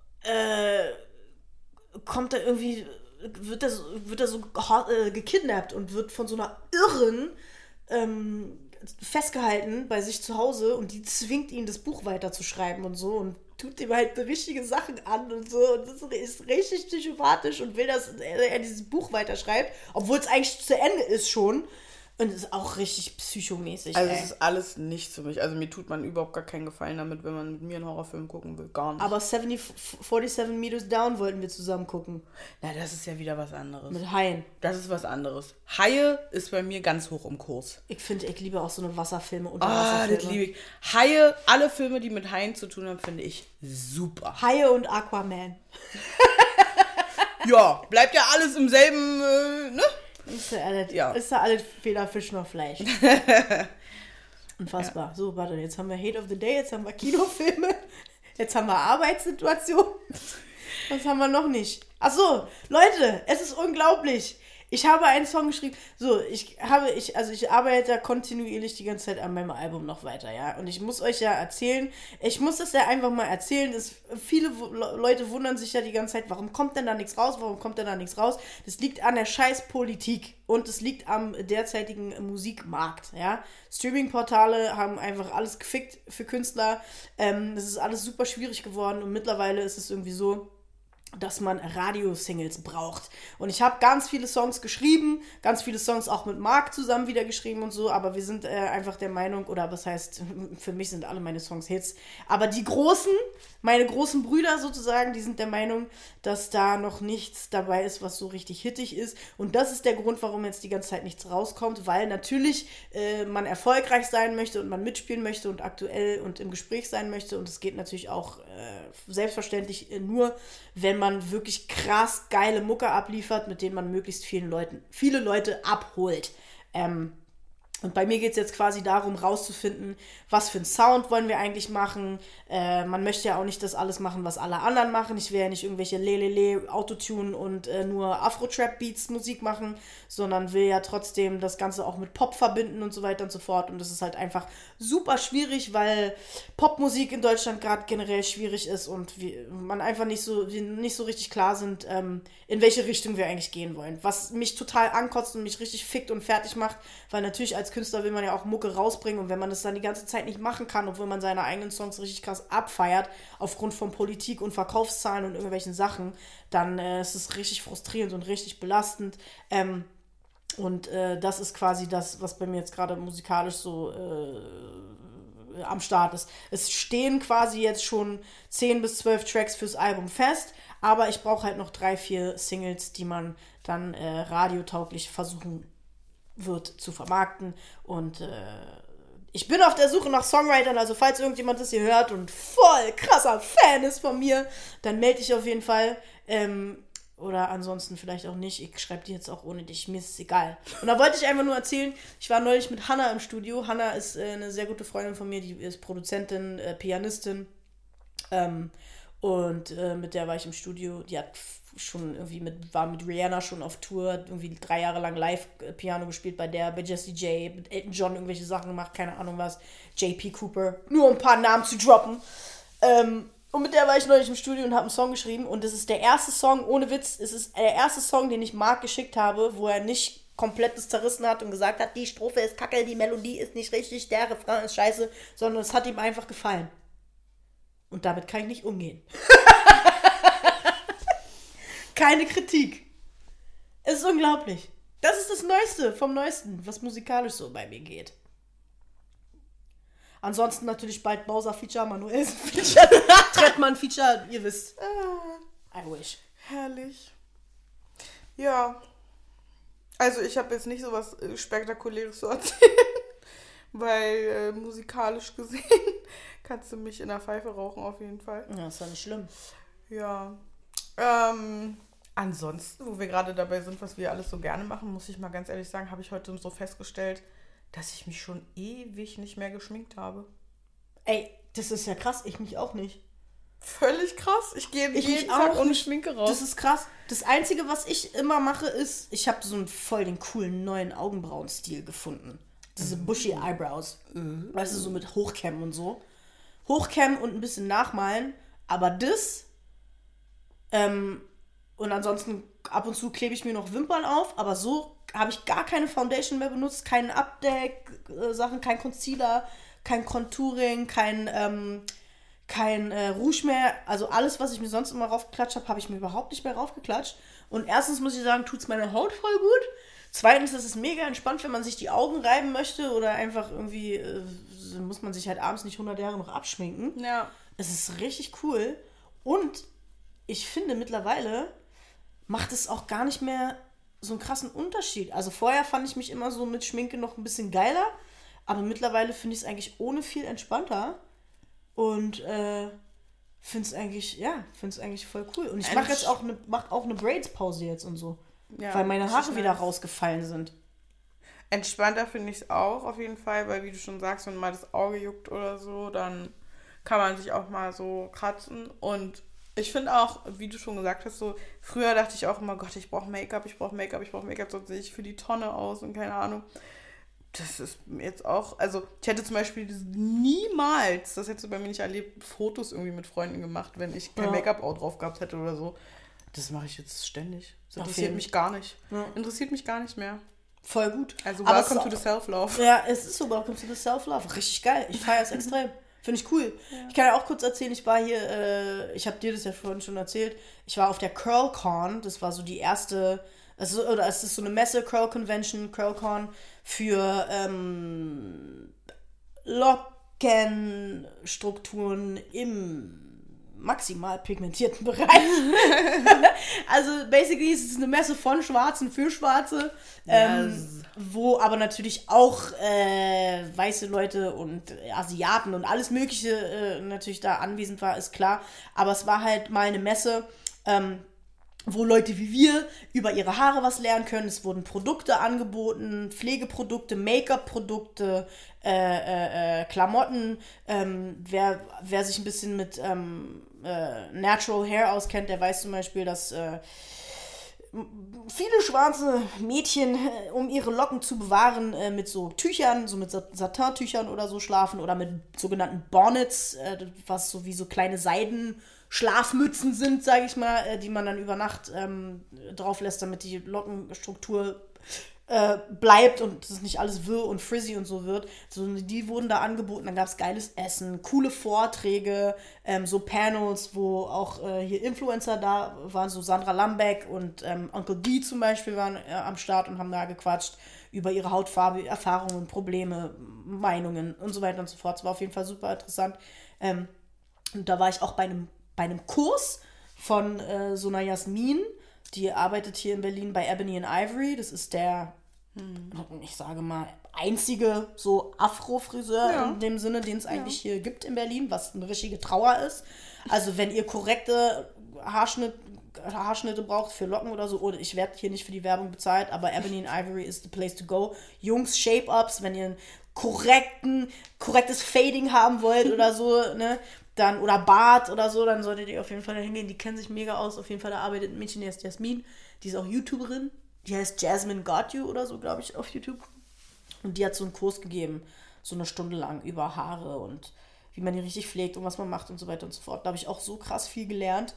wird er so gekidnappt und wird von so einer Irren festgehalten bei sich zu Hause und die zwingt ihn, das Buch weiterzuschreiben und so und tut ihm halt richtige Sachen an und so und das ist richtig psychopathisch und will, dass er dieses Buch weiterschreibt, obwohl es eigentlich zu Ende ist schon. Und es ist auch richtig psychomäßig. Also es ist alles nichts für mich. Also mir tut man überhaupt gar keinen Gefallen damit, wenn man mit mir einen Horrorfilm gucken will. Gar nicht. Aber 47 Meters Down wollten wir zusammen gucken. Na, das ist ja wieder was anderes. Mit Haien. Das ist was anderes. Haie ist bei mir ganz hoch im Kurs. Ich liebe auch so eine Wasserfilme, Unterwasserfilme. Das liebe ich. Haie, alle Filme, die mit Haien zu tun haben, finde ich super. Haie und Aquaman. Ja, bleibt ja alles im selben, ne? Ist ja alles weder Fisch noch Fleisch. Unfassbar. Ja. So, warte, jetzt haben wir Hate of the Day, jetzt haben wir Kinofilme, jetzt haben wir Arbeitssituation. Was haben wir noch nicht? Ach so, Leute, es ist unglaublich. Ich habe einen Song geschrieben, so, ich arbeite ja kontinuierlich die ganze Zeit an meinem Album noch weiter, ja. Und ich muss euch ja erzählen, ich muss das ja einfach mal erzählen, viele Leute wundern sich ja die ganze Zeit, warum kommt denn da nichts raus, Das liegt an der scheiß Politik und es liegt am derzeitigen Musikmarkt, ja. Streaming-Portale haben einfach alles gefickt für Künstler, das ist alles super schwierig geworden und mittlerweile ist es irgendwie so, dass man Radio-Singles braucht. Und ich habe ganz viele Songs geschrieben, ganz viele Songs auch mit Marc zusammen wieder geschrieben und so, aber wir sind einfach der Meinung, oder was heißt, für mich sind alle meine Songs Hits, aber meine großen Brüder sozusagen, die sind der Meinung, dass da noch nichts dabei ist, was so richtig hittig ist. Und das ist der Grund, warum jetzt die ganze Zeit nichts rauskommt, weil natürlich man erfolgreich sein möchte und man mitspielen möchte und aktuell und im Gespräch sein möchte. Und es geht natürlich auch selbstverständlich nur, wenn man wirklich krass geile Mucke abliefert, mit denen man möglichst viele Leute abholt. Und bei mir geht es jetzt quasi darum, rauszufinden, was für einen Sound wollen wir eigentlich machen. Man möchte ja auch nicht das alles machen, was alle anderen machen. Ich will ja nicht irgendwelche Lelele, Autotune und nur Afro-Trap-Beats Musik machen, sondern will ja trotzdem das Ganze auch mit Pop verbinden und so weiter und so fort. Und das ist halt einfach super schwierig, weil Popmusik in Deutschland gerade generell schwierig ist und man einfach nicht so richtig klar sind, in welche Richtung wir eigentlich gehen wollen. Was mich total ankotzt und mich richtig fickt und fertig macht, weil natürlich als Künstler will man ja auch Mucke rausbringen und wenn man das dann die ganze Zeit nicht machen kann, obwohl man seine eigenen Songs richtig krass abfeiert, aufgrund von Politik und Verkaufszahlen und irgendwelchen Sachen, dann ist es richtig frustrierend und richtig belastend. Und das ist quasi das, was bei mir jetzt gerade musikalisch so am Start ist. Es stehen quasi jetzt schon 10 bis 12 Tracks fürs Album fest, aber ich brauche halt noch 3, 4 Singles, die man dann radiotauglich versuchen wird zu vermarkten und ich bin auf der Suche nach Songwritern, also falls irgendjemand das hier hört und voll krasser Fan ist von mir, dann melde dich auf jeden Fall, oder ansonsten vielleicht auch nicht, ich schreibe die jetzt auch ohne dich, mir ist es egal. Und da wollte ich einfach nur erzählen, ich war neulich mit Hannah im Studio, Hannah ist eine sehr gute Freundin von mir, die ist Produzentin, Pianistin, und mit der war ich im Studio, die hat schon irgendwie war mit Rihanna schon auf Tour, hat irgendwie 3 Jahre lang live Piano gespielt bei Jessie J, mit Elton John irgendwelche Sachen gemacht, keine Ahnung was, JP Cooper, nur um ein paar Namen zu droppen. Und mit der war ich neulich im Studio und habe einen Song geschrieben und das ist der erste Song, ohne Witz, es ist der erste Song, den ich Marc geschickt habe, wo er nicht komplett das zerrissen hat und gesagt hat, die Strophe ist kacke, die Melodie ist nicht richtig, der Refrain ist scheiße, sondern es hat ihm einfach gefallen. Und damit kann ich nicht umgehen. Keine Kritik. Es ist unglaublich. Das ist das Neueste vom Neuesten, was musikalisch so bei mir geht. Ansonsten natürlich bald Bowser-Feature, Manuelsen-Feature, Trettmann-Feature, ihr wisst. I wish. Herrlich. Ja. Also ich habe jetzt nicht so was Spektakuläres zu erzählen, weil musikalisch gesehen kannst du mich in der Pfeife rauchen auf jeden Fall. Ja, ist ja nicht schlimm. Ja. Ansonsten, wo wir gerade dabei sind, was wir alles so gerne machen, muss ich mal ganz ehrlich sagen, habe ich heute so festgestellt, dass ich mich schon ewig nicht mehr geschminkt habe. Ey, das ist ja krass, ich mich auch nicht. Völlig krass. Ich gehe jeden Tag ohne Schminke raus. Das ist krass. Das Einzige, was ich immer mache, ist, ich habe so einen voll den coolen neuen Augenbrauenstil gefunden. Diese bushy Eyebrows. Weißt du, so mit Hochcam und so. Hochcam und ein bisschen nachmalen. Aber das und ansonsten ab und zu klebe ich mir noch Wimpern auf, aber so habe ich gar keine Foundation mehr benutzt, keinen Abdeck-Sachen, kein Concealer, kein Contouring, kein Rouge mehr. Also alles, was ich mir sonst immer raufgeklatscht habe, habe ich mir überhaupt nicht mehr raufgeklatscht. Und erstens muss ich sagen, tut es meiner Haut voll gut. Zweitens ist es mega entspannt, wenn man sich die Augen reiben möchte oder einfach irgendwie, muss man sich halt abends nicht 100 Jahre noch abschminken. Ja. Es ist richtig cool. Und ich finde, mittlerweile macht es auch gar nicht mehr so einen krassen Unterschied. Also vorher fand ich mich immer so mit Schminke noch ein bisschen geiler, aber mittlerweile finde ich es eigentlich ohne viel entspannter und finde es eigentlich voll cool. Und ich mache jetzt auch eine Braids-Pause jetzt und so, ja, weil meine Haare wieder rausgefallen sind. Entspannter finde ich es auch auf jeden Fall, weil wie du schon sagst, wenn mal das Auge juckt oder so, dann kann man sich auch mal so kratzen und Ich finde auch, wie du schon gesagt hast, so früher dachte ich auch immer, Gott, ich brauche Make-up, sonst sehe ich für die Tonne aus und keine Ahnung. Das ist jetzt auch, also ich hätte zum Beispiel niemals, das hättest du bei mir nicht erlebt, Fotos irgendwie mit Freunden gemacht, wenn ich kein Make-up auch drauf gehabt hätte oder so. Das mache ich jetzt ständig. Das interessiert mich gar nicht. Ja. Interessiert mich gar nicht mehr. Voll gut. Also welcome to the self-love. Ja, es ist so welcome to the self-love. Richtig geil. Ich feiere es extrem. Finde ich cool. Ja. Ich kann ja auch kurz erzählen, ich war hier, ich habe dir das ja vorhin schon erzählt, ich war auf der CurlCon, das war so die erste, es ist so eine Messe, CurlCon für Lockenstrukturen im maximal pigmentierten Bereich. Also basically ist es eine Messe von Schwarzen für Schwarze, wo aber natürlich auch weiße Leute und Asiaten und alles Mögliche natürlich da anwesend war, ist klar. Aber es war halt mal eine Messe, wo Leute wie wir über ihre Haare was lernen können. Es wurden Produkte angeboten, Pflegeprodukte, Make-up-Produkte, Klamotten. Wer sich ein bisschen mit Natural Hair auskennt, der weiß zum Beispiel, dass viele schwarze Mädchen, um ihre Locken zu bewahren, mit so Tüchern, so mit Satin-Tüchern oder so schlafen oder mit sogenannten Bonnets, was so wie so kleine Schlafmützen sind, sage ich mal, die man dann über Nacht drauf lässt, damit die Lockenstruktur bleibt und es nicht alles wirr und frizzy und so wird. So, die wurden da angeboten, dann gab es geiles Essen, coole Vorträge, so Panels, wo auch hier Influencer da waren, so Sandra Lambeck und Uncle D zum Beispiel waren am Start und haben da gequatscht über ihre Hautfarbe, Erfahrungen, Probleme, Meinungen und so weiter und so fort. Es war auf jeden Fall super interessant. Und da war ich auch bei einem Kurs von so einer Jasmin, die arbeitet hier in Berlin bei Ebony and Ivory. Das ist der, ich sage mal, einzige so Afro-Friseur in dem Sinne, den es eigentlich hier gibt in Berlin, was eine richtige Trauer ist. Also wenn ihr korrekte Haarschnitte braucht für Locken oder so, oder ich werde hier nicht für die Werbung bezahlt, aber Ebony and Ivory is the place to go. Jungs, Shape-Ups, wenn ihr ein korrektes Fading haben wollt oder so, ne, dann, oder Bart oder so, dann solltet ihr auf jeden Fall da hingehen. Die kennen sich mega aus. Auf jeden Fall, da arbeitet ein Mädchen, die heißt Jasmin. Die ist auch YouTuberin. Die heißt Jasmine Got You oder so, glaube ich, auf YouTube. Und die hat so einen Kurs gegeben, so eine Stunde lang über Haare und wie man die richtig pflegt und was man macht und so weiter und so fort. Da habe ich auch so krass viel gelernt.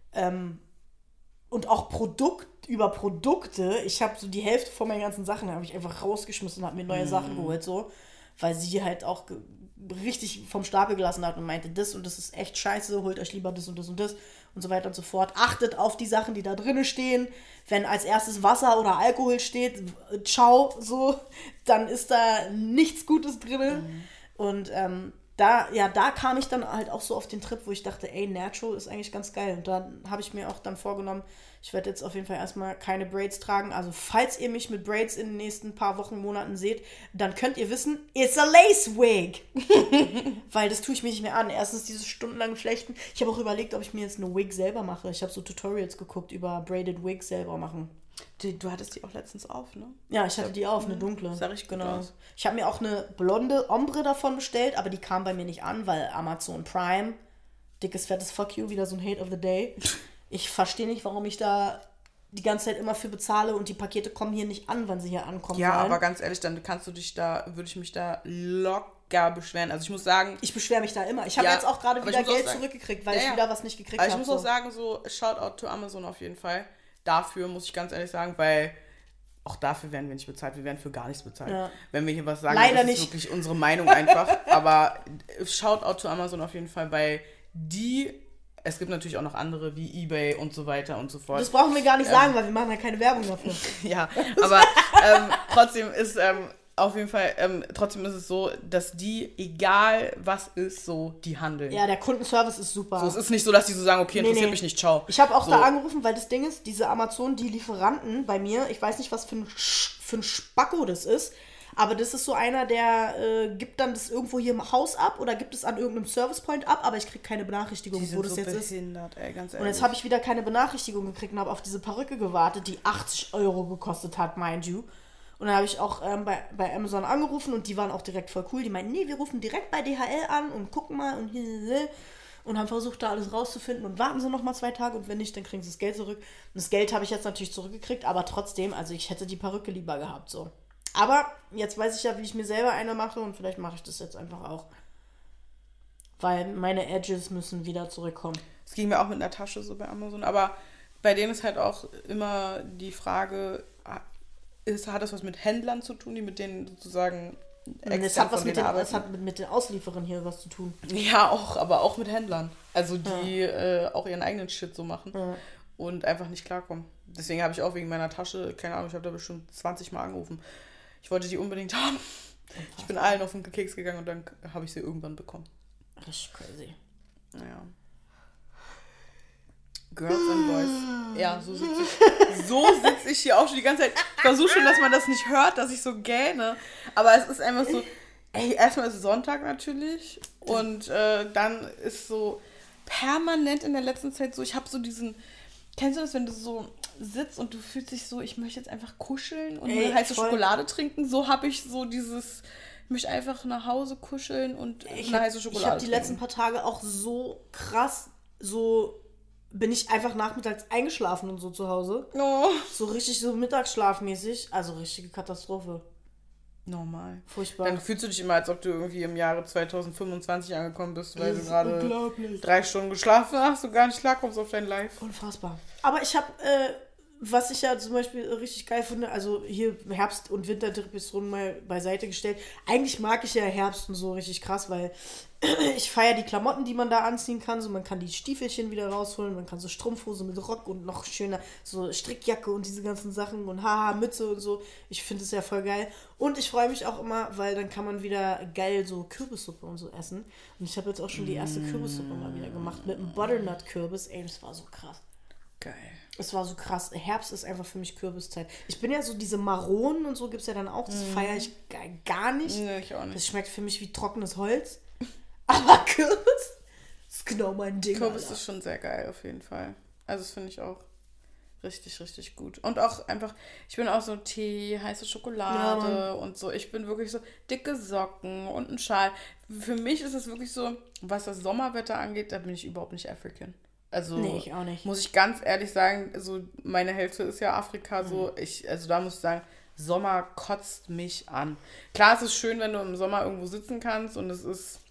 Und auch über Produkte. Ich habe so die Hälfte von meinen ganzen Sachen habe ich einfach rausgeschmissen und habe mir neue Sachen geholt, so. Weil sie halt auch richtig vom Stapel gelassen hat und meinte, das und das ist echt scheiße, holt euch lieber das und das und das und so weiter und so fort. Achtet auf die Sachen, die da drinnen stehen. Wenn als erstes Wasser oder Alkohol steht, ciao, so, dann ist da nichts Gutes drin. Und da kam ich dann halt auch so auf den Trip, wo ich dachte, ey, Natural ist eigentlich ganz geil. Und dann habe ich mir auch dann vorgenommen, ich werde jetzt auf jeden Fall erstmal keine Braids tragen. Also falls ihr mich mit Braids in den nächsten paar Wochen, Monaten seht, dann könnt ihr wissen, it's a lace wig. Weil das tue ich mir nicht mehr an. Erstens dieses stundenlange Flechten. Ich habe auch überlegt, ob ich mir jetzt eine Wig selber mache. Ich habe so Tutorials geguckt über braided Wigs selber machen. Du hattest die auch letztens auf, ne? Ja, ich hatte die auf, eine dunkle. Sah richtig gut aus. Ich habe mir auch eine blonde Ombre davon bestellt, aber die kam bei mir nicht an, weil Amazon Prime, dickes, fettes Fuck you, wieder so ein Hate of the Day. Ich verstehe nicht, warum ich da die ganze Zeit immer für bezahle und die Pakete kommen hier nicht an, wann sie hier ankommen. Ja, aber ganz ehrlich, dann würde ich mich da locker beschweren. Also ich muss sagen... Ich beschwere mich da immer. Ich habe jetzt auch gerade wieder Geld zurückgekriegt, weil ich wieder was nicht gekriegt habe. Ich muss auch sagen, so Shoutout to Amazon auf jeden Fall. Dafür muss ich ganz ehrlich sagen, weil auch dafür werden wir nicht bezahlt. Wir werden für gar nichts bezahlt. Ja. Wenn wir hier was sagen, leider das ist wirklich unsere Meinung einfach. Aber Shoutout to Amazon auf jeden Fall, weil es gibt natürlich auch noch andere wie eBay und so weiter und so fort. Das brauchen wir gar nicht sagen, weil wir machen ja keine Werbung dafür. Ja, aber trotzdem ist auf jeden Fall, trotzdem ist es so, dass die, egal was ist, so, die handeln. Ja, der Kundenservice ist super. So, es ist nicht so, dass die so sagen, okay, interessiert mich nicht, ciao. Ich habe auch da angerufen, weil das Ding ist, diese Amazon, die Lieferanten bei mir, ich weiß nicht, was für ein Spacko das ist, aber das ist so einer, der gibt dann das irgendwo hier im Haus ab oder gibt es an irgendeinem Servicepoint ab, aber ich kriege keine Benachrichtigung, wo das jetzt ist. Ey, ganz ehrlich. Und jetzt habe ich wieder keine Benachrichtigung gekriegt und habe auf diese Perücke gewartet, die 80 € gekostet hat, mind you. Und dann habe ich auch bei Amazon angerufen und die waren auch direkt voll cool. Die meinten, nee, wir rufen direkt bei DHL an und gucken mal und und haben versucht, da alles rauszufinden und warten sie nochmal 2 Tage und wenn nicht, dann kriegen sie das Geld zurück. Und das Geld habe ich jetzt natürlich zurückgekriegt, aber trotzdem, also ich hätte die Perücke lieber gehabt, so. Aber jetzt weiß ich ja, wie ich mir selber eine mache und vielleicht mache ich das jetzt einfach auch. Weil meine Edges müssen wieder zurückkommen. Das ging mir auch mit einer Tasche so bei Amazon, aber bei denen ist halt auch immer die Frage, hat das was mit Händlern zu tun, die mit denen sozusagen Es hat was mit den Auslieferern hier was zu tun. Ja, auch, aber auch mit Händlern. Also die auch ihren eigenen Shit so machen und einfach nicht klarkommen. Deswegen habe ich auch wegen meiner Tasche, keine Ahnung, ich habe da bestimmt 20 Mal angerufen. Ich wollte die unbedingt haben. Ich bin allen auf den Keks gegangen und dann habe ich sie irgendwann bekommen. Richtig crazy. Naja. Girls and Boys. Ja, so sitze ich hier auch schon die ganze Zeit. Ich versuche schon, dass man das nicht hört, dass ich so gähne. Aber es ist einfach so, erstmal ist Sonntag natürlich. Und dann ist so permanent in der letzten Zeit so, ich habe so diesen, kennst du das, wenn du so sitzt und du fühlst dich so, ich möchte jetzt einfach kuscheln und eine heiße Schokolade trinken? So habe ich so dieses, ich möchte einfach nach Hause kuscheln und eine heiße Schokolade trinken. Ich habe die letzten paar Tage auch so krass, so bin ich einfach nachmittags eingeschlafen und so zu Hause. Oh. So richtig so mittagsschlafmäßig. Also richtige Katastrophe. Normal. Furchtbar. Dann fühlst du dich immer, als ob du irgendwie im Jahre 2025 angekommen bist, weil du gerade 3 Stunden geschlafen hast und gar nicht klarkommst auf dein Life. Unfassbar. Aber ich habe, was ich ja zum Beispiel richtig geil finde, also hier Herbst- und Winterdepressionen mal beiseite gestellt. Eigentlich mag ich ja Herbst und so richtig krass, weil ich feiere die Klamotten, die man da anziehen kann. So, man kann die Stiefelchen wieder rausholen, man kann so Strumpfhose mit Rock und noch schöner so Strickjacke und diese ganzen Sachen und Mütze und so. Ich finde es ja voll geil. Und ich freue mich auch immer, weil dann kann man wieder geil so Kürbissuppe und so essen. Und ich habe jetzt auch schon die erste Kürbissuppe mal wieder gemacht mit einem Butternut-Kürbis. Ey, das war so krass. Geil. Es war so krass. Herbst ist einfach für mich Kürbiszeit. Ich bin ja so, diese Maronen und so gibt es ja dann auch. Das feiere ich gar nicht. Nee, ich auch nicht. Das schmeckt für mich wie trockenes Holz. Aber Kürbis ist genau mein Ding. Kürbis Alter. ist schon sehr geil auf jeden Fall. Also das finde ich auch richtig, richtig gut. Und auch einfach, ich bin auch so Tee, heiße Schokolade und so. Ich bin wirklich so dicke Socken und ein Schal. Für mich ist es wirklich so, was das Sommerwetter angeht, da bin ich überhaupt nicht African. Also, nee, ich auch nicht. Muss ich ganz ehrlich sagen, so meine Hälfte ist ja Afrika, so also da muss ich sagen, Sommer kotzt mich an. Klar, es ist schön, wenn du im Sommer irgendwo sitzen kannst und es ist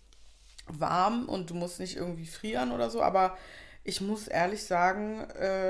warm und du musst nicht irgendwie frieren oder so, aber ich muss ehrlich sagen,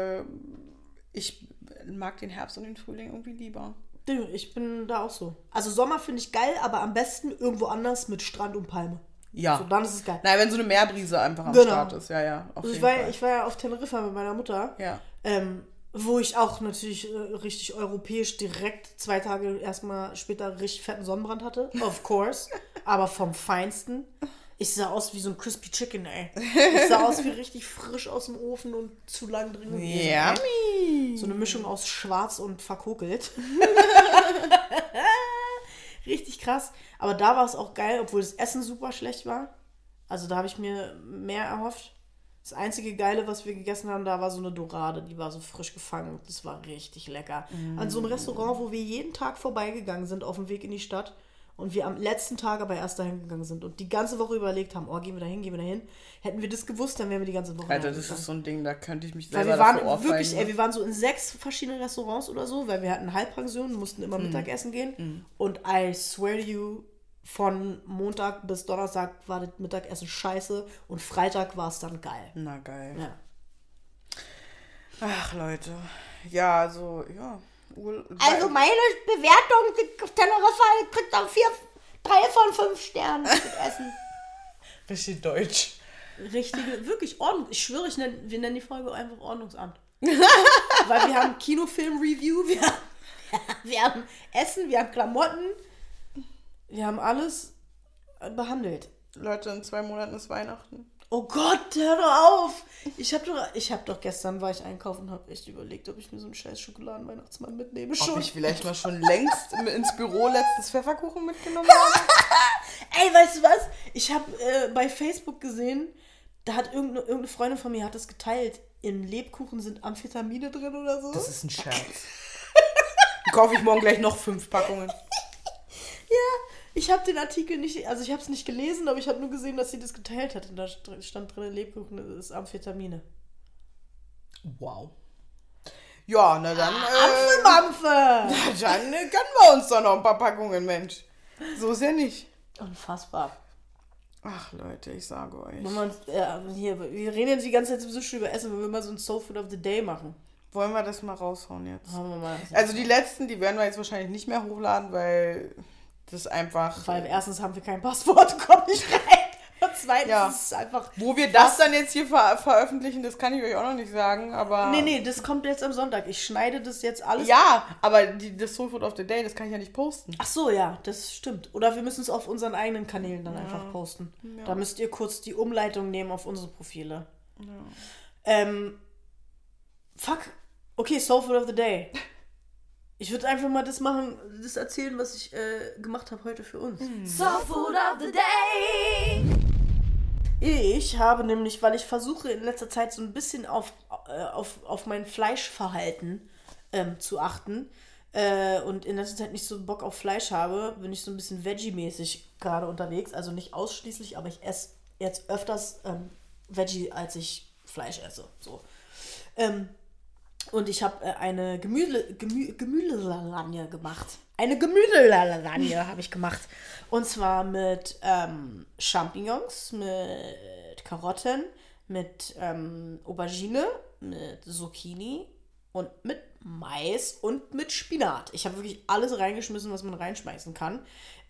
ich mag den Herbst und den Frühling irgendwie lieber. Ich bin da auch so. Also Sommer finde ich geil, aber am besten irgendwo anders mit Strand und Palme. Ja. So, dann ist es geil. Nein, wenn so eine Meerbrise einfach am Start ist. Ja. Also ich war ja auf Teneriffa mit meiner Mutter. Ja. Wo ich auch natürlich richtig europäisch direkt 2 Tage erstmal später richtig fetten Sonnenbrand hatte. Of course. Aber vom Feinsten. Ich sah aus wie so ein Crispy Chicken, ey. Ich sah aus wie richtig frisch aus dem Ofen und zu lang drin gewesen. Yummy. So eine Mischung aus schwarz und verkokelt. Richtig krass. Aber da war es auch geil, obwohl das Essen super schlecht war. Also da habe ich mir mehr erhofft. Das einzige Geile, was wir gegessen haben, da war so eine Dorade. Die war so frisch gefangen. Das war richtig lecker. An so einem Restaurant, wo wir jeden Tag vorbeigegangen sind auf dem Weg in die Stadt. Und wir am letzten Tag aber erst dahin gegangen sind. Und die ganze Woche überlegt haben, gehen wir da hin. Hätten wir das gewusst, dann wären wir die ganze Woche Alter, das ist so ein Ding, da könnte ich mich weil selber wir waren dafür ohrfeigen. wirklich, wir waren so in 6 verschiedenen Restaurants oder so, weil wir hatten Halbpension, mussten immer Mittagessen gehen. Und I swear to you, von Montag bis Donnerstag war das Mittagessen scheiße und Freitag war es dann geil. Na geil. Ja. Ach, Leute. Ja, also, ja. Also meine Bewertung, die Teneriffa kriegt dann 3 von 5 Sternen mit Essen. Richtig deutsch. Richtige, wirklich Ordnung. Ich schwöre, wir nennen die Folge einfach Ordnungsamt. Weil wir haben Kinofilm-Review, wir haben Essen, wir haben Klamotten, wir haben alles behandelt. Leute, in 2 Monaten ist Weihnachten. Oh Gott, hör doch auf! Ich hab doch gestern war ich einkaufen und habe echt überlegt, ob ich mir so einen scheiß Schokoladen-Weihnachtsmann mitnehme. Ob ich vielleicht mal schon längst ins Büro letztes Pfefferkuchen mitgenommen habe? Ey, weißt du was? Ich habe bei Facebook gesehen, da hat irgendeine Freundin von mir hat das geteilt. In Lebkuchen sind Amphetamine drin oder so. Das ist ein Scherz. Dann kaufe ich morgen gleich noch 5 Packungen. Ja, Ich habe den Artikel nicht, also ich habe es nicht gelesen, aber ich habe nur gesehen, dass sie das geteilt hat. Und da stand drin, Lebkuchen ist Amphetamine. Wow. Ja, na dann. Mampfe! Dann gönnen wir uns doch noch ein paar Packungen, Mensch. So ist ja nicht. Unfassbar. Ach, Leute, ich sage euch. Wir reden jetzt die ganze Zeit so schön über Essen, wenn wir mal so ein Soul Food of the Day machen. Wollen wir das mal raushauen jetzt? Haben wir mal. Also die letzten, die werden wir jetzt wahrscheinlich nicht mehr hochladen, weil das einfach... Weil erstens haben wir kein Passwort, kommt nicht rein. Und zweitens ist es einfach... Wo wir das dann jetzt hier veröffentlichen, das kann ich euch auch noch nicht sagen, aber... Nee, das kommt jetzt am Sonntag. Ich schneide das jetzt alles... Ja, aber das Soul Food of the Day, das kann ich ja nicht posten. Ach so, ja, das stimmt. Oder wir müssen es auf unseren eigenen Kanälen dann einfach posten. Ja. Da müsst ihr kurz die Umleitung nehmen auf unsere Profile. Ja. Fuck. Okay, Soul Food of the Day. Ich würde einfach mal das erzählen, was ich gemacht habe heute für uns. Soul Food of the Day. Ich habe nämlich, weil ich versuche in letzter Zeit so ein bisschen auf mein Fleischverhalten zu achten und in letzter Zeit nicht so Bock auf Fleisch habe, bin ich so ein bisschen Veggie-mäßig gerade unterwegs. Also nicht ausschließlich, aber ich esse jetzt öfters Veggie, als ich Fleisch esse. So. Und ich habe eine Gemüselasagne gemacht. Eine Gemüselasagne habe ich gemacht. Und zwar mit Champignons, mit Karotten, mit Aubergine, mit Zucchini und mit Mais und mit Spinat. Ich habe wirklich alles reingeschmissen, was man reinschmeißen kann.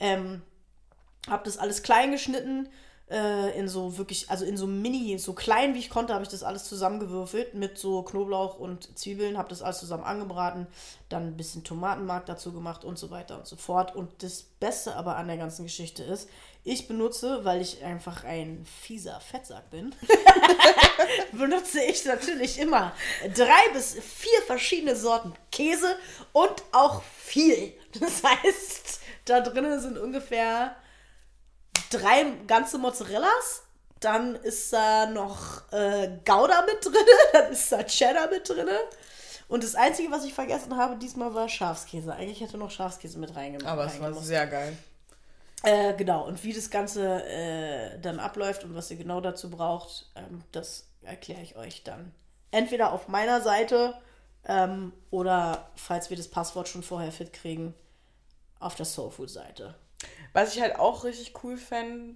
Habe das alles klein geschnitten, in so wirklich, also in so so klein wie ich konnte, habe ich das alles zusammengewürfelt mit so Knoblauch und Zwiebeln, habe das alles zusammen angebraten, dann ein bisschen Tomatenmark dazu gemacht und so weiter und so fort. Und das Beste aber an der ganzen Geschichte ist, ich benutze, weil ich einfach ein fieser Fettsack bin, benutze ich natürlich immer 3 bis 4 verschiedene Sorten Käse und auch viel. Das heißt, da drinnen sind ungefähr 3 ganze Mozzarellas, dann ist da noch Gouda mit drin, dann ist da Cheddar mit drin. Und das Einzige, was ich vergessen habe, diesmal war Schafskäse. Eigentlich hätte noch Schafskäse mit reingemacht. Aber es war sehr geil. Genau, und wie das Ganze dann abläuft und was ihr genau dazu braucht, das erkläre ich euch dann. Entweder auf meiner Seite oder, falls wir das Passwort schon vorher fit kriegen, auf der Soulfood-Seite. Was ich halt auch richtig cool fände,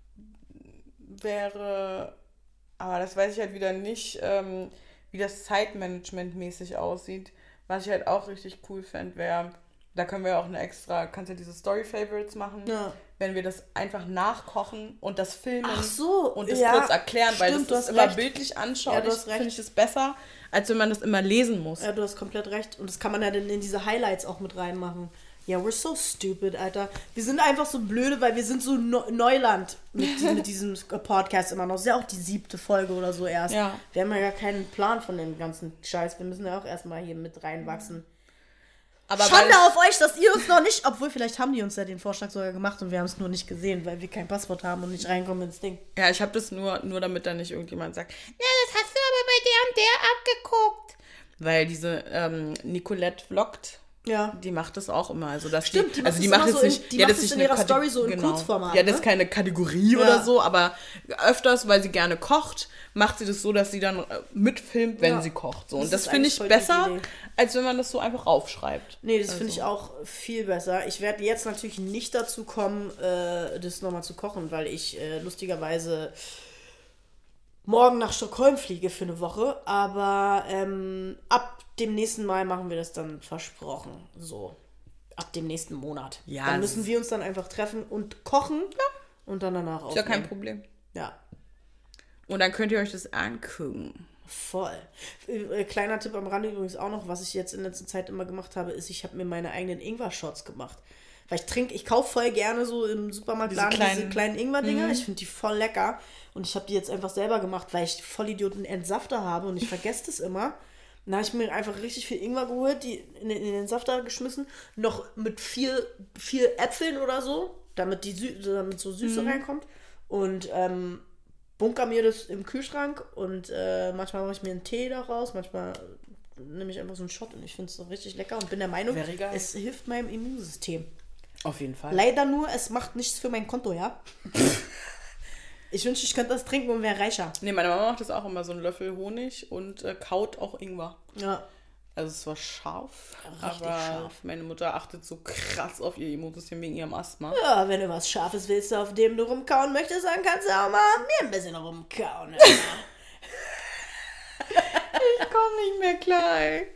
wäre, aber das weiß ich halt wieder nicht, wie das Zeitmanagement-mäßig aussieht. Was ich halt auch richtig cool fände, wäre, da können wir auch eine extra, kannst ja diese Story-Favorites machen, wenn wir das einfach nachkochen und das filmen und das kurz erklären, weil das immer bildlich anschaut, finde ich das besser, als wenn man das immer lesen muss. Ja, du hast komplett recht. Und das kann man ja dann in diese Highlights auch mit reinmachen. Ja, we're so stupid, Alter. Wir sind einfach so blöde, weil wir sind so Neuland mit diesem Podcast immer noch. Das ist ja auch die 7. Folge oder so erst. Ja. Wir haben ja gar keinen Plan von dem ganzen Scheiß. Wir müssen ja auch erstmal hier mit reinwachsen. Aber Schande auf euch, dass ihr uns noch nicht... Obwohl, vielleicht haben die uns ja den Vorschlag sogar gemacht und wir haben es nur nicht gesehen, weil wir kein Passwort haben und nicht reinkommen ins Ding. Ja, ich habe das nur damit dann nicht irgendjemand sagt, ja, das hast du aber bei der und der abgeguckt. Weil diese Nicolette vloggt. Ja. Die macht das auch immer. Also, dass stimmt, die macht das so nicht. Die macht das in ihrer Story so in Kurzformat. Ja, das ist keine Kategorie oder so, aber öfters, weil sie gerne kocht, macht sie das so, dass sie dann mitfilmt, wenn sie kocht. So. Und das finde ich besser, als wenn man das so einfach aufschreibt. Nee, das finde ich auch viel besser. Ich werde jetzt natürlich nicht dazu kommen, das nochmal zu kochen, weil ich lustigerweise morgen nach Stockholm fliege für eine Woche, aber ab dem nächsten Mal machen wir das dann versprochen. So, ab dem nächsten Monat. Ja, dann müssen wir uns dann einfach treffen und kochen und dann danach aufnehmen. Ist ja kein Problem. Ja. Und dann könnt ihr euch das angucken. Voll. Kleiner Tipp am Rande übrigens auch noch, was ich jetzt in letzter Zeit immer gemacht habe, ist, ich habe mir meine eigenen Ingwer-Shots gemacht. Weil ich kaufe voll gerne so im Supermarkt diese kleinen Ingwer-Dinger. Ich finde die voll lecker. Und ich habe die jetzt einfach selber gemacht, weil ich Vollidioten Entsafter habe und ich vergesse das immer. Dann habe ich mir einfach richtig viel Ingwer geholt, die in den Entsafter geschmissen, noch mit 4 Äpfeln oder so, damit so Süße reinkommt. Und bunker mir das im Kühlschrank und manchmal mache ich mir einen Tee daraus, manchmal nehme ich einfach so einen Shot und ich finde es so richtig lecker und bin der Meinung, es hilft meinem Immunsystem. Auf jeden Fall. Leider nur, es macht nichts für mein Konto, ja? Ich wünschte, ich könnte das trinken und wäre reicher. Nee, meine Mama macht das auch immer, so einen Löffel Honig und kaut auch Ingwer. Ja. Also es war scharf, Richtig aber scharf. meine Mutter achtet so krass auf ihr Immunsystem wegen ihrem Asthma. Ja, wenn du was Scharfes willst, auf dem du rumkauen möchtest, dann kannst du auch mal mir ein bisschen rumkauen. Ja. Ich komme nicht mehr klar, ey.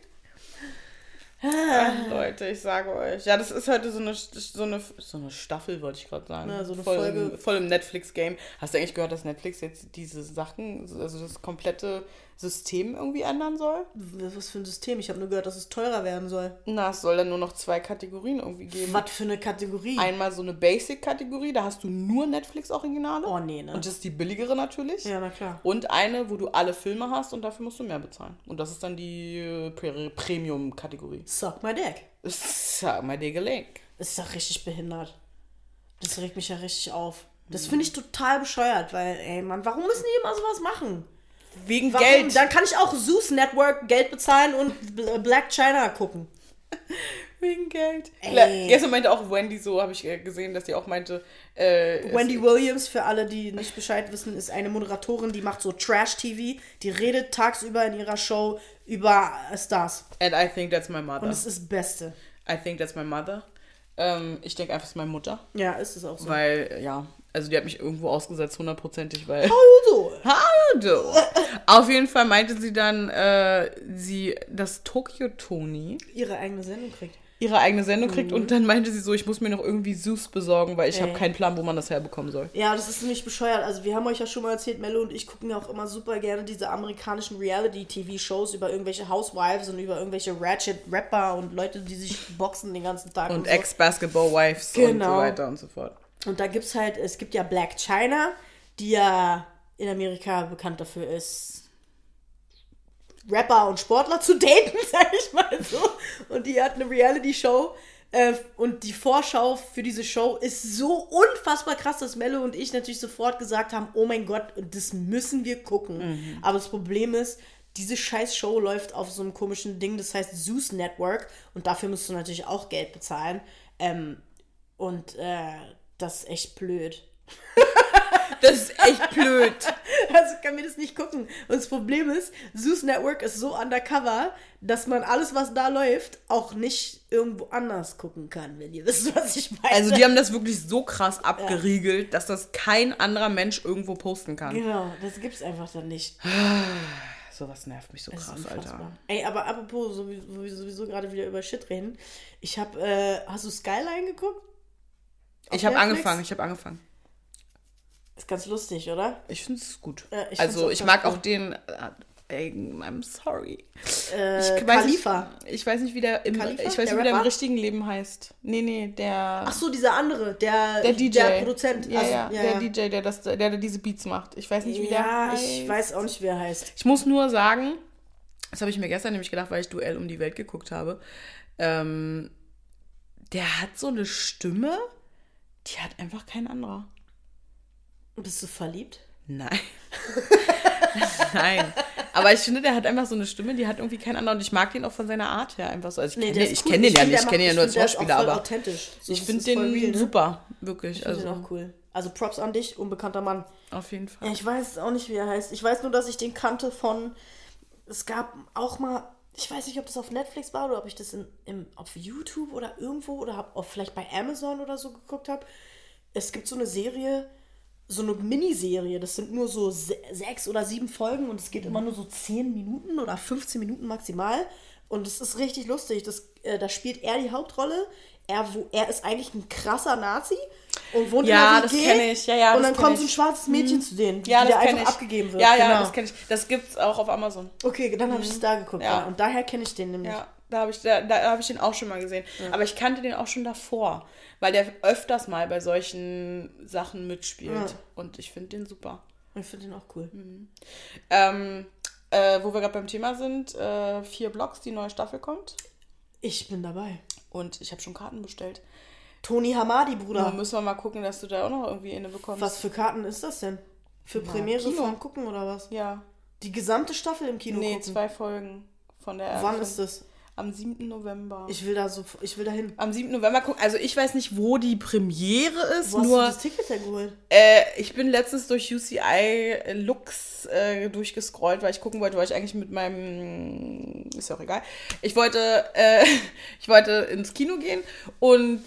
Ach, Leute, ich sage euch. Ja, das ist heute so eine Staffel, wollte ich gerade sagen. Ja, so eine voll Folge. Voll im Netflix-Game. Hast du eigentlich gehört, dass Netflix jetzt diese Sachen, also das komplette System irgendwie ändern soll? Was für ein System? Ich habe nur gehört, dass es teurer werden soll. Na, es soll dann nur noch 2 Kategorien irgendwie geben. Was für eine Kategorie? Einmal so eine Basic-Kategorie, da hast du nur Netflix-Originale. Oh, nee, ne? Und das ist die billigere natürlich. Ja, na klar. Und eine, wo du alle Filme hast und dafür musst du mehr bezahlen. Und das ist dann die Premium-Kategorie. Suck my dick. Sag mal dir gelenk. Das ist doch richtig behindert. Das regt mich ja richtig auf. Das finde ich total bescheuert, weil, ey, Mann, warum müssen die immer sowas machen? Wegen Warum? Geld. Dann kann ich auch Zeus Network Geld bezahlen und Black China gucken. Wegen Geld. Ey. Gestern meinte auch Wendy so, habe ich gesehen, dass sie auch meinte... Wendy Williams, für alle, die nicht Bescheid wissen, ist eine Moderatorin, die macht so Trash-TV. Die redet tagsüber in ihrer Show über Stars. And I think that's my mother. Und es ist das Beste. I think that's my mother. Ich denke einfach, es ist meine Mutter. Ja, ist es auch so. Weil, ja, also die hat mich irgendwo ausgesetzt, 100%ig, weil... Also. Hallo! Auf jeden Fall meinte sie dann, dass Tokyo Toni Ihre eigene Sendung kriegt. ihre eigene Sendung kriegt und dann meinte sie so, ich muss mir noch irgendwie Zeus besorgen, weil ich habe keinen Plan, wo man das herbekommen soll. Ja, das ist ziemlich bescheuert. Also wir haben euch ja schon mal erzählt, Mello und ich gucken ja auch immer super gerne diese amerikanischen Reality-TV-Shows über irgendwelche Housewives und über irgendwelche Ratchet-Rapper und Leute, die sich boxen den ganzen Tag. Und so. Ex-Basketball-Wives und so Genau. weiter und so fort. Und da gibt's halt, es gibt ja Black China, die ja in Amerika bekannt dafür ist, Rapper und Sportler zu daten, sag ich mal so. Und die hat eine Reality-Show und die Vorschau für diese Show ist so unfassbar krass, dass Melle und ich natürlich sofort gesagt haben, oh mein Gott, das müssen wir gucken. Aber das Problem ist, diese scheiß Show läuft auf so einem komischen Ding, das heißt Zeus Network und dafür musst du natürlich auch Geld bezahlen. Das ist echt blöd. Das ist echt blöd. Also kann mir das nicht gucken. Und das Problem ist, Zeus Network ist so undercover, dass man alles, was da läuft, auch nicht irgendwo anders gucken kann, wenn ihr wisst, was ich meine. Also die haben das wirklich so krass abgeriegelt, dass das kein anderer Mensch irgendwo posten kann. Genau, das gibt's einfach dann nicht. Sowas nervt mich so Das ist krass, unfassbar. Alter. Ey, aber apropos, wo wir sowieso gerade wieder über Shit reden. Ich hab, hast du Skyline geguckt? Ich habe Netflix? angefangen. Ist ganz lustig, oder? Ich finde es gut. Ja, ich also find's ich auch mag ganz auch den... I'm sorry. Khalifa. Ich weiß nicht, wie der im Khalifa? ich weiß nicht, Der wie der im Rapper? richtigen Leben heißt. Nee, der... Ach so, dieser andere, der Der DJ. Der Produzent. Ja, Also, der DJ, der diese Beats macht. Ich weiß nicht, wie der heißt. ich weiß auch nicht, wie er heißt. Ich muss nur sagen, das habe ich mir gestern nämlich gedacht, weil ich Duell um die Welt geguckt habe. Der hat so eine Stimme, die hat einfach kein anderer. Bist du verliebt? Nein. Nein. Aber ich finde, der hat einfach so eine Stimme, die hat irgendwie kein anderer. Und ich mag den auch von seiner Art her einfach so. Also der ist ich cool. kenne den ja finde, nicht, ich kenne ihn ja nur als der ist auch Schauspieler, voll aber authentisch. So, ich das finde ist voll den real, ne? super, wirklich. Ich finde den auch cool. Also Props an dich, unbekannter Mann. Auf jeden Fall. Ja, ich weiß auch nicht, wie er heißt. Ich weiß nur, dass ich den kannte von... Es gab auch mal... Ich weiß nicht, ob das auf Netflix war oder ob ich das auf YouTube oder irgendwo oder auch vielleicht bei Amazon oder so geguckt habe. Es gibt so eine Serie, so eine Miniserie. Das sind nur so 6 oder 7 Folgen und es geht immer nur so 10 Minuten oder 15 Minuten maximal. Und es ist richtig lustig. Da spielt er die Hauptrolle. Er ist eigentlich ein krasser Nazi und wohnt in einer WG. Das kenne ich. Ja, und das dann kenn kommt so ein ich. schwarzes Mädchen zu denen, Ja, die das da kenne einfach ich. abgegeben wird. Ja, Genau. das kenne ich. Das gibt's auch auf Amazon. Okay, dann habe ich es da geguckt. Ja. Ja. Und daher kenne ich den nämlich. Ja, da habe ich den auch schon mal gesehen. Ja. Aber ich kannte den auch schon davor, weil der öfters mal bei solchen Sachen mitspielt. Ja. Und ich finde den super. Ich finde den auch cool. Wo wir gerade beim Thema sind, 4 Blocks, die neue Staffel kommt. Ich bin dabei. Und ich habe schon Karten bestellt. Toni Hamadi, Bruder. Da müssen wir mal gucken, dass du da auch noch irgendwie eine bekommst. Was für Karten ist das denn? Für Premiere Kino. vom Gucken oder was? Ja. Die gesamte Staffel im Kino Nee, gucken? 2 Folgen von der Wann ist das? Am 7. November. Ich will da hin. Am 7. November gucken. Also ich weiß nicht, wo die Premiere ist. Wo hast nur du das Ticket denn geholt? Ich bin letztens durch UCI Lux durchgescrollt, weil ich gucken wollte, weil ich eigentlich mit meinem... Ist ja auch egal. Ich wollte ins Kino gehen und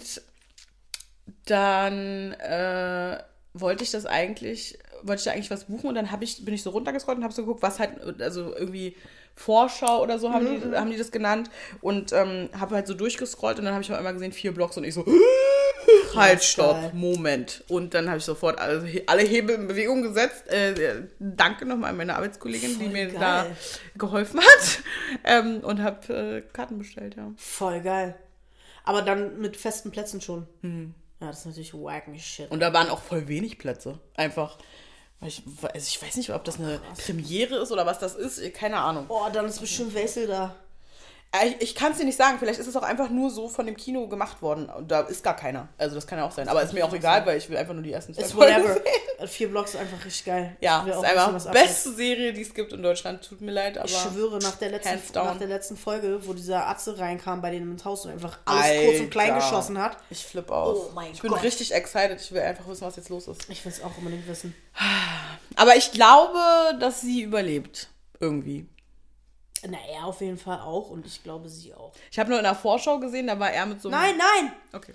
dann wollte ich da eigentlich was buchen und dann bin ich so runtergescrollt und habe so geguckt, was halt, also irgendwie Vorschau oder so haben die das genannt und habe halt so durchgescrollt und dann habe ich auch immer gesehen 4 Blogs und ich so, halt, stopp, geil. Moment. Und dann habe ich sofort alle Hebel in Bewegung gesetzt. Danke nochmal an meine Arbeitskollegin, die mir geil. da geholfen hat und habe Karten bestellt, ja. Voll geil. Aber dann mit festen Plätzen schon. Ja, das ist natürlich wacken shit. Und da waren auch voll wenig Plätze. Einfach, ich weiß nicht, ob das eine Premiere ist oder was das ist. Keine Ahnung. Oh, dann ist bestimmt Wesel da. Ich kann es dir nicht sagen. Vielleicht ist es auch einfach nur so von dem Kino gemacht worden. Und da ist gar keiner. Also das kann ja auch sein. Aber ist mir auch egal, weil ich will einfach nur die ersten 2 Ist Folgen whatever. sehen. 4 Blocks ist einfach richtig geil. Ja, Ich will ist auch einfach wissen, was die abgeht. beste Serie, die es gibt in Deutschland. Tut mir leid, aber... Ich schwöre, nach der letzten Folge, wo dieser Atze reinkam bei denen ins Haus und einfach alles kurz und klein Alter. geschossen hat. Ich flippe aus. Oh mein Ich bin Gott. richtig excited. Ich will einfach wissen, was jetzt los ist. Ich will es auch unbedingt wissen. Aber ich glaube, dass sie überlebt. Irgendwie. Na, er auf jeden Fall auch und ich glaube, sie auch. Ich habe nur in der Vorschau gesehen, da war er mit so einem... Nein! Okay.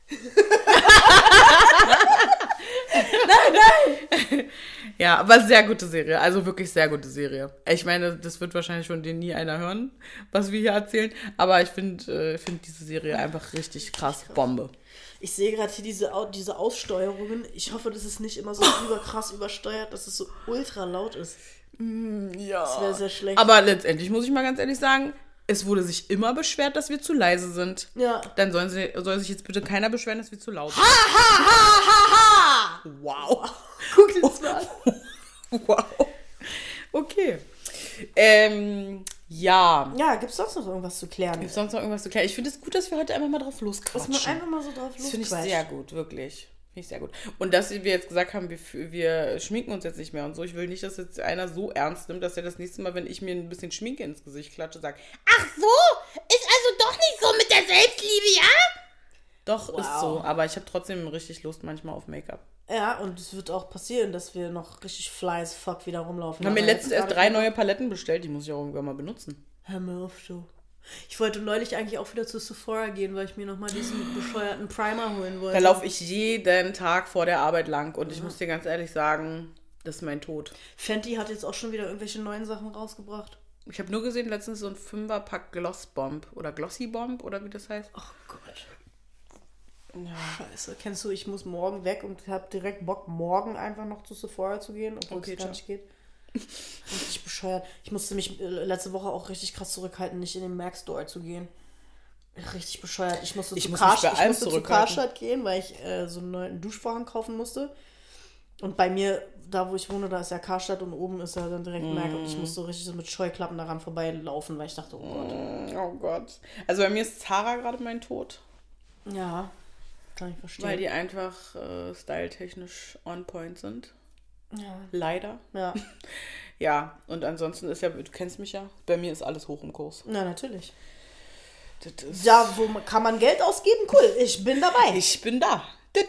Nein! Ja, aber sehr gute Serie. Also wirklich sehr gute Serie. Ich meine, das wird wahrscheinlich von denen nie einer hören, was wir hier erzählen. Aber ich finde diese Serie einfach richtig krass Bombe. Ich sehe gerade hier diese Aussteuerungen. Ich hoffe, dass es nicht immer so krass übersteuert, dass es so ultra laut ist. Ja. Das wäre sehr schlecht. Aber letztendlich muss ich mal ganz ehrlich sagen, es wurde sich immer beschwert, dass wir zu leise sind. Ja. Dann soll sich jetzt bitte keiner beschweren, dass wir zu laut sind. Wow. Guck dir das mal an. Wow. Okay. Ja. Ja, gibt's sonst noch irgendwas zu klären? Gibt es sonst noch irgendwas zu klären? Ich finde es gut, dass wir heute einfach mal drauf Dass losquatschen. man einfach mal so drauf Das finde ich losquatscht. sehr gut, wirklich. Finde ich sehr gut. Und dass wir jetzt gesagt haben, wir schminken uns jetzt nicht mehr und so. Ich will nicht, dass jetzt einer so ernst nimmt, dass er das nächste Mal, wenn ich mir ein bisschen Schminke ins Gesicht klatsche, sagt, ach so, ist also doch nicht so mit der Selbstliebe, ja? Doch, Wow. ist so. Aber ich habe trotzdem richtig Lust manchmal auf Make-up. Ja, und es wird auch passieren, dass wir noch richtig fly as fuck wieder rumlaufen. Wir haben mir Aber letztens jetzt erst gerade 3 neue Paletten bestellt, die muss ich auch irgendwann mal benutzen. Hör mir auf, du. Ich wollte neulich eigentlich auch wieder zu Sephora gehen, weil ich mir nochmal diesen bescheuerten Primer holen wollte. Da laufe ich jeden Tag vor der Arbeit lang und ich muss dir ganz ehrlich sagen, das ist mein Tod. Fenty hat jetzt auch schon wieder irgendwelche neuen Sachen rausgebracht. Ich habe nur gesehen, letztens so ein 5er-Pack Gloss Bomb oder Glossy Bomb oder wie das heißt. Oh Gott. Ja. Scheiße. Kennst du, ich muss morgen weg und habe direkt Bock, morgen einfach noch zu Sephora zu gehen, obwohl Okay, es gar ciao. nicht geht. Richtig bescheuert. Ich musste mich letzte Woche auch richtig krass zurückhalten, nicht in den Mac Store zu gehen. Richtig bescheuert. Ich musste zu Karstadt gehen, weil ich so einen neuen Duschvorhang kaufen musste. Und bei mir, da wo ich wohne, da ist ja Karstadt und oben ist ja dann direkt Mac. Und ich musste so richtig so mit Scheuklappen daran vorbeilaufen, weil ich dachte, oh Gott. Oh Gott. Also bei mir ist Zara gerade mein Tod. Ja, kann ich verstehen. Weil die einfach styletechnisch on point sind. ja. Leider. Ja. Ja, und ansonsten ist ja, du kennst mich ja, bei mir ist alles hoch im Kurs. Na, natürlich. Das ist, Da, kann man Geld ausgeben? Cool, ich bin dabei. ich bin da.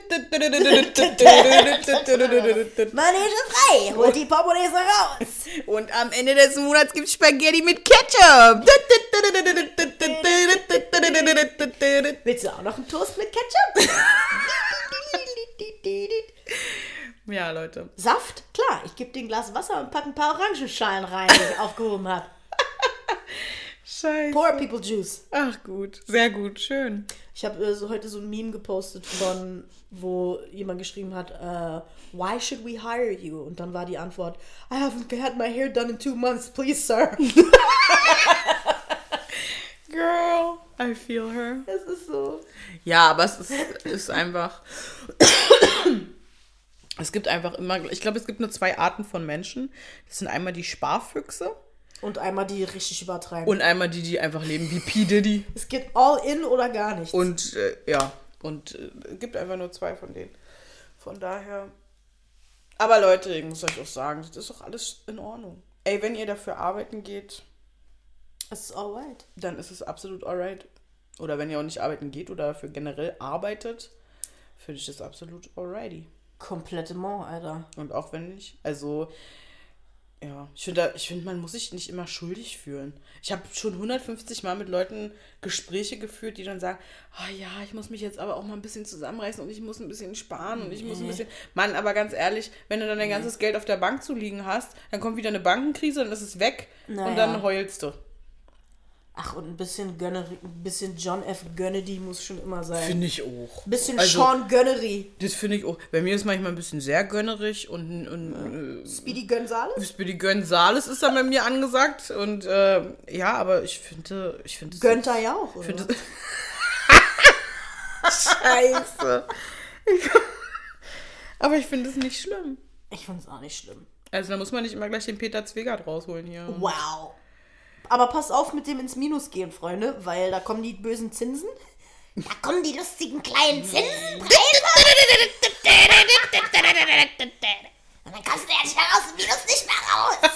Manege frei, holt die Portemonnaies raus. Und am Ende des Monats gibt's Spaghetti mit Ketchup. Willst du auch noch einen Toast mit Ketchup? Ja, Leute. Saft? Klar, ich gebe dir ein Glas Wasser und packe ein paar Orangenschalen rein, die ich aufgehoben habe. Scheiße. Poor People Juice. Ach gut, sehr gut, schön. Ich habe heute so ein Meme gepostet wo jemand geschrieben hat, why should we hire you? Und dann war die Antwort, I haven't had my hair done in 2 months, please, sir. Girl, I feel her. Es ist so. Ja, aber es ist einfach... Es gibt einfach immer... Ich glaube, es gibt nur 2 Arten von Menschen. Das sind einmal die Sparfüchse Und einmal die richtig übertreiben. und einmal die einfach leben wie P. Diddy. Es geht all in oder gar nichts. Und gibt einfach nur 2 von denen. Von daher... Aber Leute, ich muss euch auch sagen, das ist doch alles in Ordnung. Ey, wenn ihr dafür arbeiten geht... Es ist alright. dann ist es absolut alright. Oder wenn ihr auch nicht arbeiten geht oder für generell arbeitet, finde ich das absolut alrighty. Komplettement, Alter. Und auch wenn nicht, also, ja, ich finde, man muss sich nicht immer schuldig fühlen. Ich habe schon 150 Mal mit Leuten Gespräche geführt, die dann sagen, ja, ich muss mich jetzt aber auch mal ein bisschen zusammenreißen und ich muss ein bisschen sparen und ich muss ein bisschen... Mann, aber ganz ehrlich, wenn du dann dein ganzes Geld auf der Bank zu liegen hast, dann kommt wieder eine Bankenkrise und das ist weg und dann heulst du. Ach, und ein bisschen John F. Gönnerdy muss schon immer sein. Finde ich auch. Ein bisschen Sean Gönnery. Das finde ich auch. Bei mir ist manchmal ein bisschen sehr gönnerig und Speedy Gonzales? Speedy Gonzales ist dann bei mir angesagt und ja, aber ich finde Gönnt er ja auch, oder? Scheiße. Aber ich finde es nicht schlimm. Ich finde es auch nicht schlimm. Also da muss man nicht immer gleich den Peter Zwegert rausholen hier. Wow. Aber pass auf mit dem ins Minus gehen, Freunde, weil da kommen die bösen Zinsen. Da kommen die lustigen kleinen Zinsenpreise. Und dann kommst du ja nicht mehr raus, im Minus nicht mehr raus.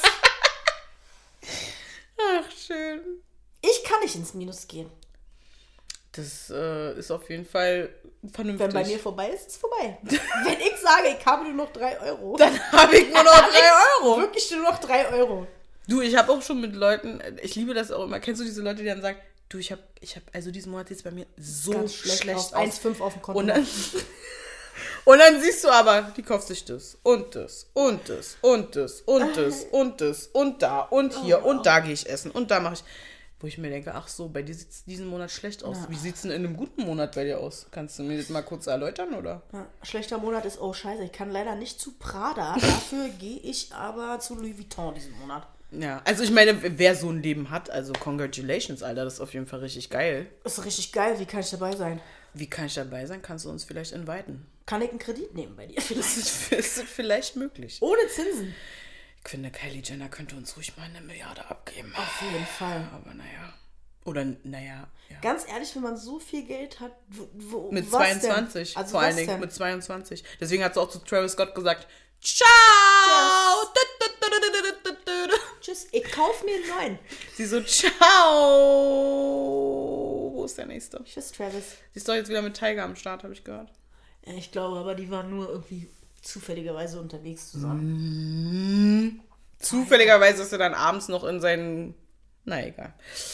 Ach, schön. Ich kann nicht ins Minus gehen. Das ist auf jeden Fall vernünftig. Wenn bei mir vorbei ist, ist es vorbei. Wenn ich sage, ich habe nur noch 3 Euro. Dann habe ich nur noch 3 Euro. Wirklich nur noch 3 Euro. Du, ich habe auch schon mit Leuten, ich liebe das auch immer, kennst du diese Leute, die dann sagen, du, ich hab also diesen Monat jetzt bei mir so Ganz schlecht aus. 1,5 auf dem Konto. Und dann siehst du aber, die kauft sich das und das und das und das und das und das und da und hier und da gehe ich essen und da mache ich, wo ich mir denke, ach so, bei dir sieht es diesen Monat schlecht aus. Wie sieht es denn in einem guten Monat bei dir aus? Kannst du mir das mal kurz erläutern, oder? Ja, schlechter Monat ist, oh scheiße, ich kann leider nicht zu Prada, dafür gehe ich aber zu Louis Vuitton diesen Monat. Ja, also ich meine, wer so ein Leben hat, also congratulations, Alter, das ist auf jeden Fall richtig geil. Das ist richtig geil, wie kann ich dabei sein? Wie kann ich dabei sein? Kannst du uns vielleicht inviten? Kann ich einen Kredit nehmen bei dir? Das ist vielleicht möglich. Ohne Zinsen. Ich finde, Kylie Jenner könnte uns ruhig mal 1 Milliarde abgeben. Auf jeden Fall. Aber naja. Oder naja. Ja. Ganz ehrlich, wenn man so viel Geld hat, wo Mit was 22, denn? Also vor allen was Dingen denn? mit 22. Deswegen hat sie auch zu Travis Scott gesagt, ciao! Tschüss, ich kauf mir einen neuen. Sie so, ciao! Wo ist der nächste? Tschüss, Travis. Sie ist doch jetzt wieder mit Tiger am Start, habe ich gehört. Ja, ich glaube, aber die waren nur irgendwie zufälligerweise unterwegs zusammen. Zufälligerweise ist er dann abends noch in seinen... Na, egal.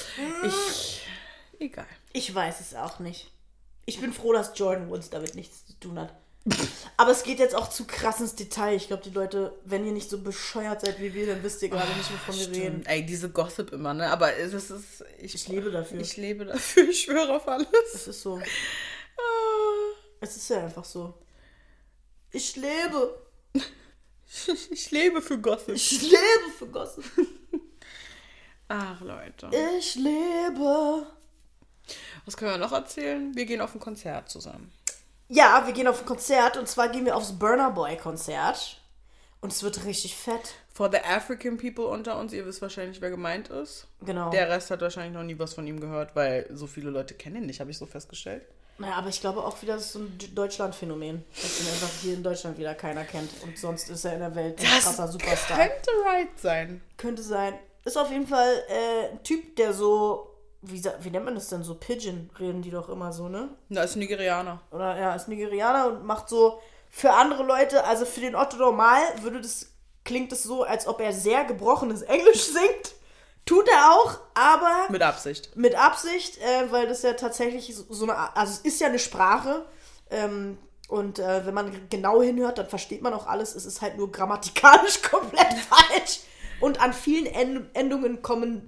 Egal. Ich weiß es auch nicht. Ich bin froh, dass Jordan Woods damit nichts zu tun hat. Aber es geht jetzt auch zu krass ins Detail. Ich glaube, die Leute, wenn ihr nicht so bescheuert seid wie wir, dann wisst ihr gerade nicht, wovon wir reden. Ey, diese Gossip immer, ne? Aber das ist... Ich lebe dafür. Ich lebe dafür, ich schwöre auf alles. Es ist so. Es ist ja einfach so. Ich lebe. Ich lebe für Gossip. Ich lebe für Gossip. Ach, Leute. Ich lebe. Was können wir noch erzählen? Wir gehen auf ein Konzert zusammen. Ja, wir gehen auf ein Konzert und zwar gehen wir aufs Burna Boy Konzert. Und es wird richtig fett. For the African people unter uns, ihr wisst wahrscheinlich, wer gemeint ist. Genau. Der Rest hat wahrscheinlich noch nie was von ihm gehört, weil so viele Leute kennen ihn nicht, habe ich so festgestellt. Naja, aber ich glaube auch wieder, das ist so ein Deutschland-Phänomen. Dass ihn einfach hier in Deutschland wieder keiner kennt. Und sonst ist er in der Welt ein krasser Superstar. Könnte right sein. Könnte sein. Ist auf jeden Fall ein Typ, der so, wie nennt man das denn, so Pidgin reden die doch immer so, ne? Da ist ein Nigerianer. Oder ja, ist Nigerianer und macht so für andere Leute, also für den Otto Normal klingt es so, als ob er sehr gebrochenes Englisch singt. Tut er auch, aber Mit Absicht. mit Absicht, weil das ja tatsächlich so eine, also es ist ja eine Sprache, und wenn man genau hinhört, dann versteht man auch alles. Es ist halt nur grammatikalisch komplett falsch. Und an vielen Endungen kommen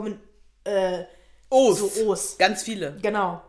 O's. so O's. Ganz viele. Genau.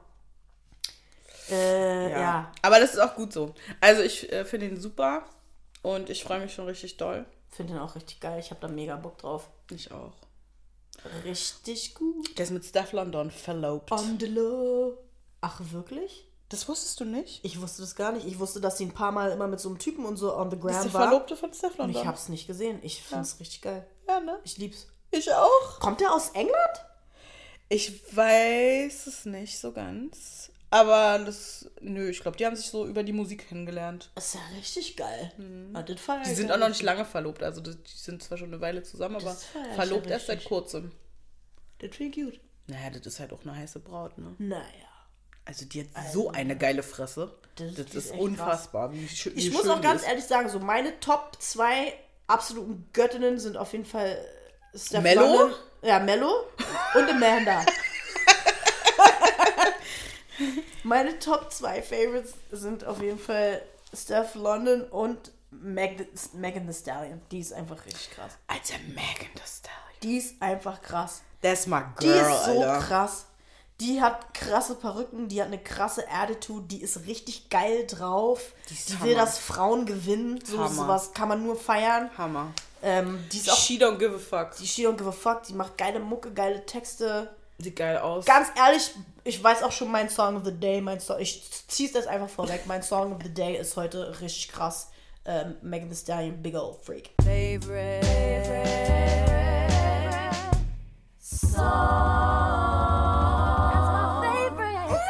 Ja. Aber das ist auch gut so. Also ich finde ihn super und ich freue mich schon richtig doll. Finde den auch richtig geil. Ich habe da mega Bock drauf. Ich auch. Richtig gut. Der ist mit Steph London verlobt. On the low. Ach, wirklich? Das wusstest du nicht? Ich wusste das gar nicht. Ich wusste, dass sie ein paar Mal immer mit so einem Typen und so on the Das ist gram die war. Verlobte von Steph Und London. ich hab's nicht gesehen. Ich find's richtig geil. Ja, ne? Ich lieb's. Ich auch. Kommt der aus England? Ich weiß es nicht so ganz. Aber ich glaube, die haben sich so über die Musik kennengelernt. Das ist ja richtig geil. Ah, das feier Die ich sind ja auch noch richtig. nicht lange verlobt. Also die sind zwar schon eine Weile zusammen, aber Das feier ich verlobt ja erst seit richtig. kurzem. Das finde ich gut. Naja, das ist halt auch eine heiße Braut, ne? Naja. Also die hat so eine geile Fresse. Das die ist ist echt unfassbar. Ich muss auch ganz ehrlich sagen, so meine Top 2 absoluten Göttinnen sind auf jeden Fall Steph Mello? London. Ja, Mello und Amanda. Meine Top 2 Favorites sind auf jeden Fall Steph London und Megan Thee Stallion. Die ist einfach richtig krass. Alter, Megan Thee Stallion. Die ist einfach krass. That's my girl, Die ist so Alter. krass. Die hat krasse Perücken, die hat eine krasse Attitude, die ist richtig geil drauf. ist Die Hammer. will, dass Frauen gewinnen. Hammer. Sowas kann man nur feiern. Hammer. Die ist auch, She don't give a fuck. die she don't give a fuck, die macht geile Mucke, geile Texte. Sieht geil aus. Ganz ehrlich, ich weiß auch schon mein Song of the Day. Ich zieh's das einfach vorweg. Mein Song of the Day ist heute richtig krass. Megan Thee Stallion, Big Ol' Freak. Favorite song. That's my favorite.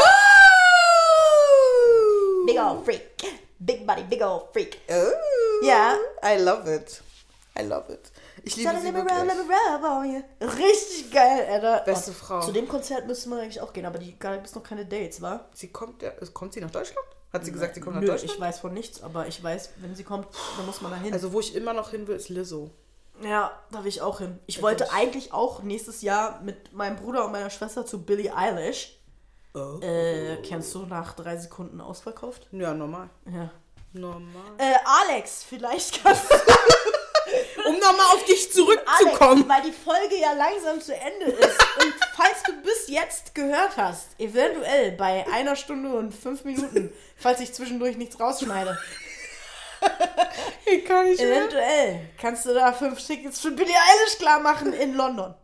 Oh! Big Ol' Freak. Big Body, Big Ol' Freak. Oh! Ja. I love it. I love it. Ich liebe sie wirklich. Richtig geil, Alter. Beste Und Frau. Zu dem Konzert müsste man eigentlich auch gehen, aber die gibt es noch keine Dates, wa? Kommt sie nach Deutschland? Hat sie gesagt, sie kommt nach Nö, Deutschland? ich weiß von nichts, aber ich weiß, wenn sie kommt, dann muss man da hin. Also wo ich immer noch hin will, ist Lizzo. Ja, da will ich auch hin. Ich wollte eigentlich auch nächstes Jahr mit meinem Bruder und meiner Schwester zu Billie Eilish. Oh. Kennst du nach 3 Sekunden ausverkauft? Ja, normal. Ja. Normal. Alex, vielleicht kannst du... Um nochmal auf dich zurückzukommen. Alex, weil die Folge ja langsam zu Ende ist. Und falls du bis jetzt gehört hast, eventuell bei 1 Stunde und 5 Minuten, falls ich zwischendurch nichts rausschneide, Ich kann nicht mehr. eventuell kannst du da 5 Tickets für Billie Eilish klar machen in London.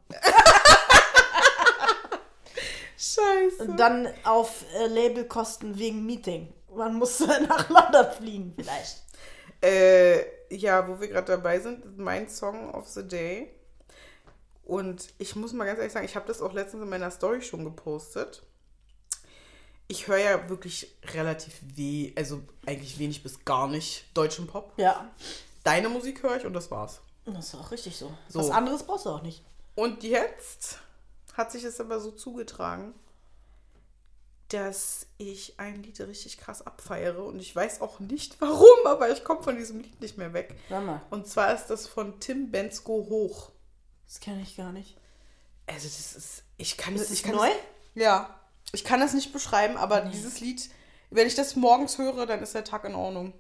Scheiße. Und dann auf Labelkosten wegen Meeting. Man muss nach London fliegen vielleicht. Ja, wo wir gerade dabei sind, mein Song of the Day. Und ich muss mal ganz ehrlich sagen, ich habe das auch letztens in meiner Story schon gepostet. Ich höre ja wirklich relativ also eigentlich wenig bis gar nicht deutschen Pop. Ja. Deine Musik höre ich und das war's. Das ist auch richtig so. So. Was anderes brauchst du auch nicht. Und jetzt hat sich es aber so zugetragen, dass ich ein Lied richtig krass abfeiere. Und ich weiß auch nicht warum, aber ich komme von diesem Lied nicht mehr weg. Sag mal. Und zwar ist das von Tim Bendzko Hoch. Das kenne ich gar nicht. Also das ist, Ist es neu? Ja, ich kann das nicht beschreiben, aber dieses Lied, wenn ich das morgens höre, dann ist der Tag in Ordnung.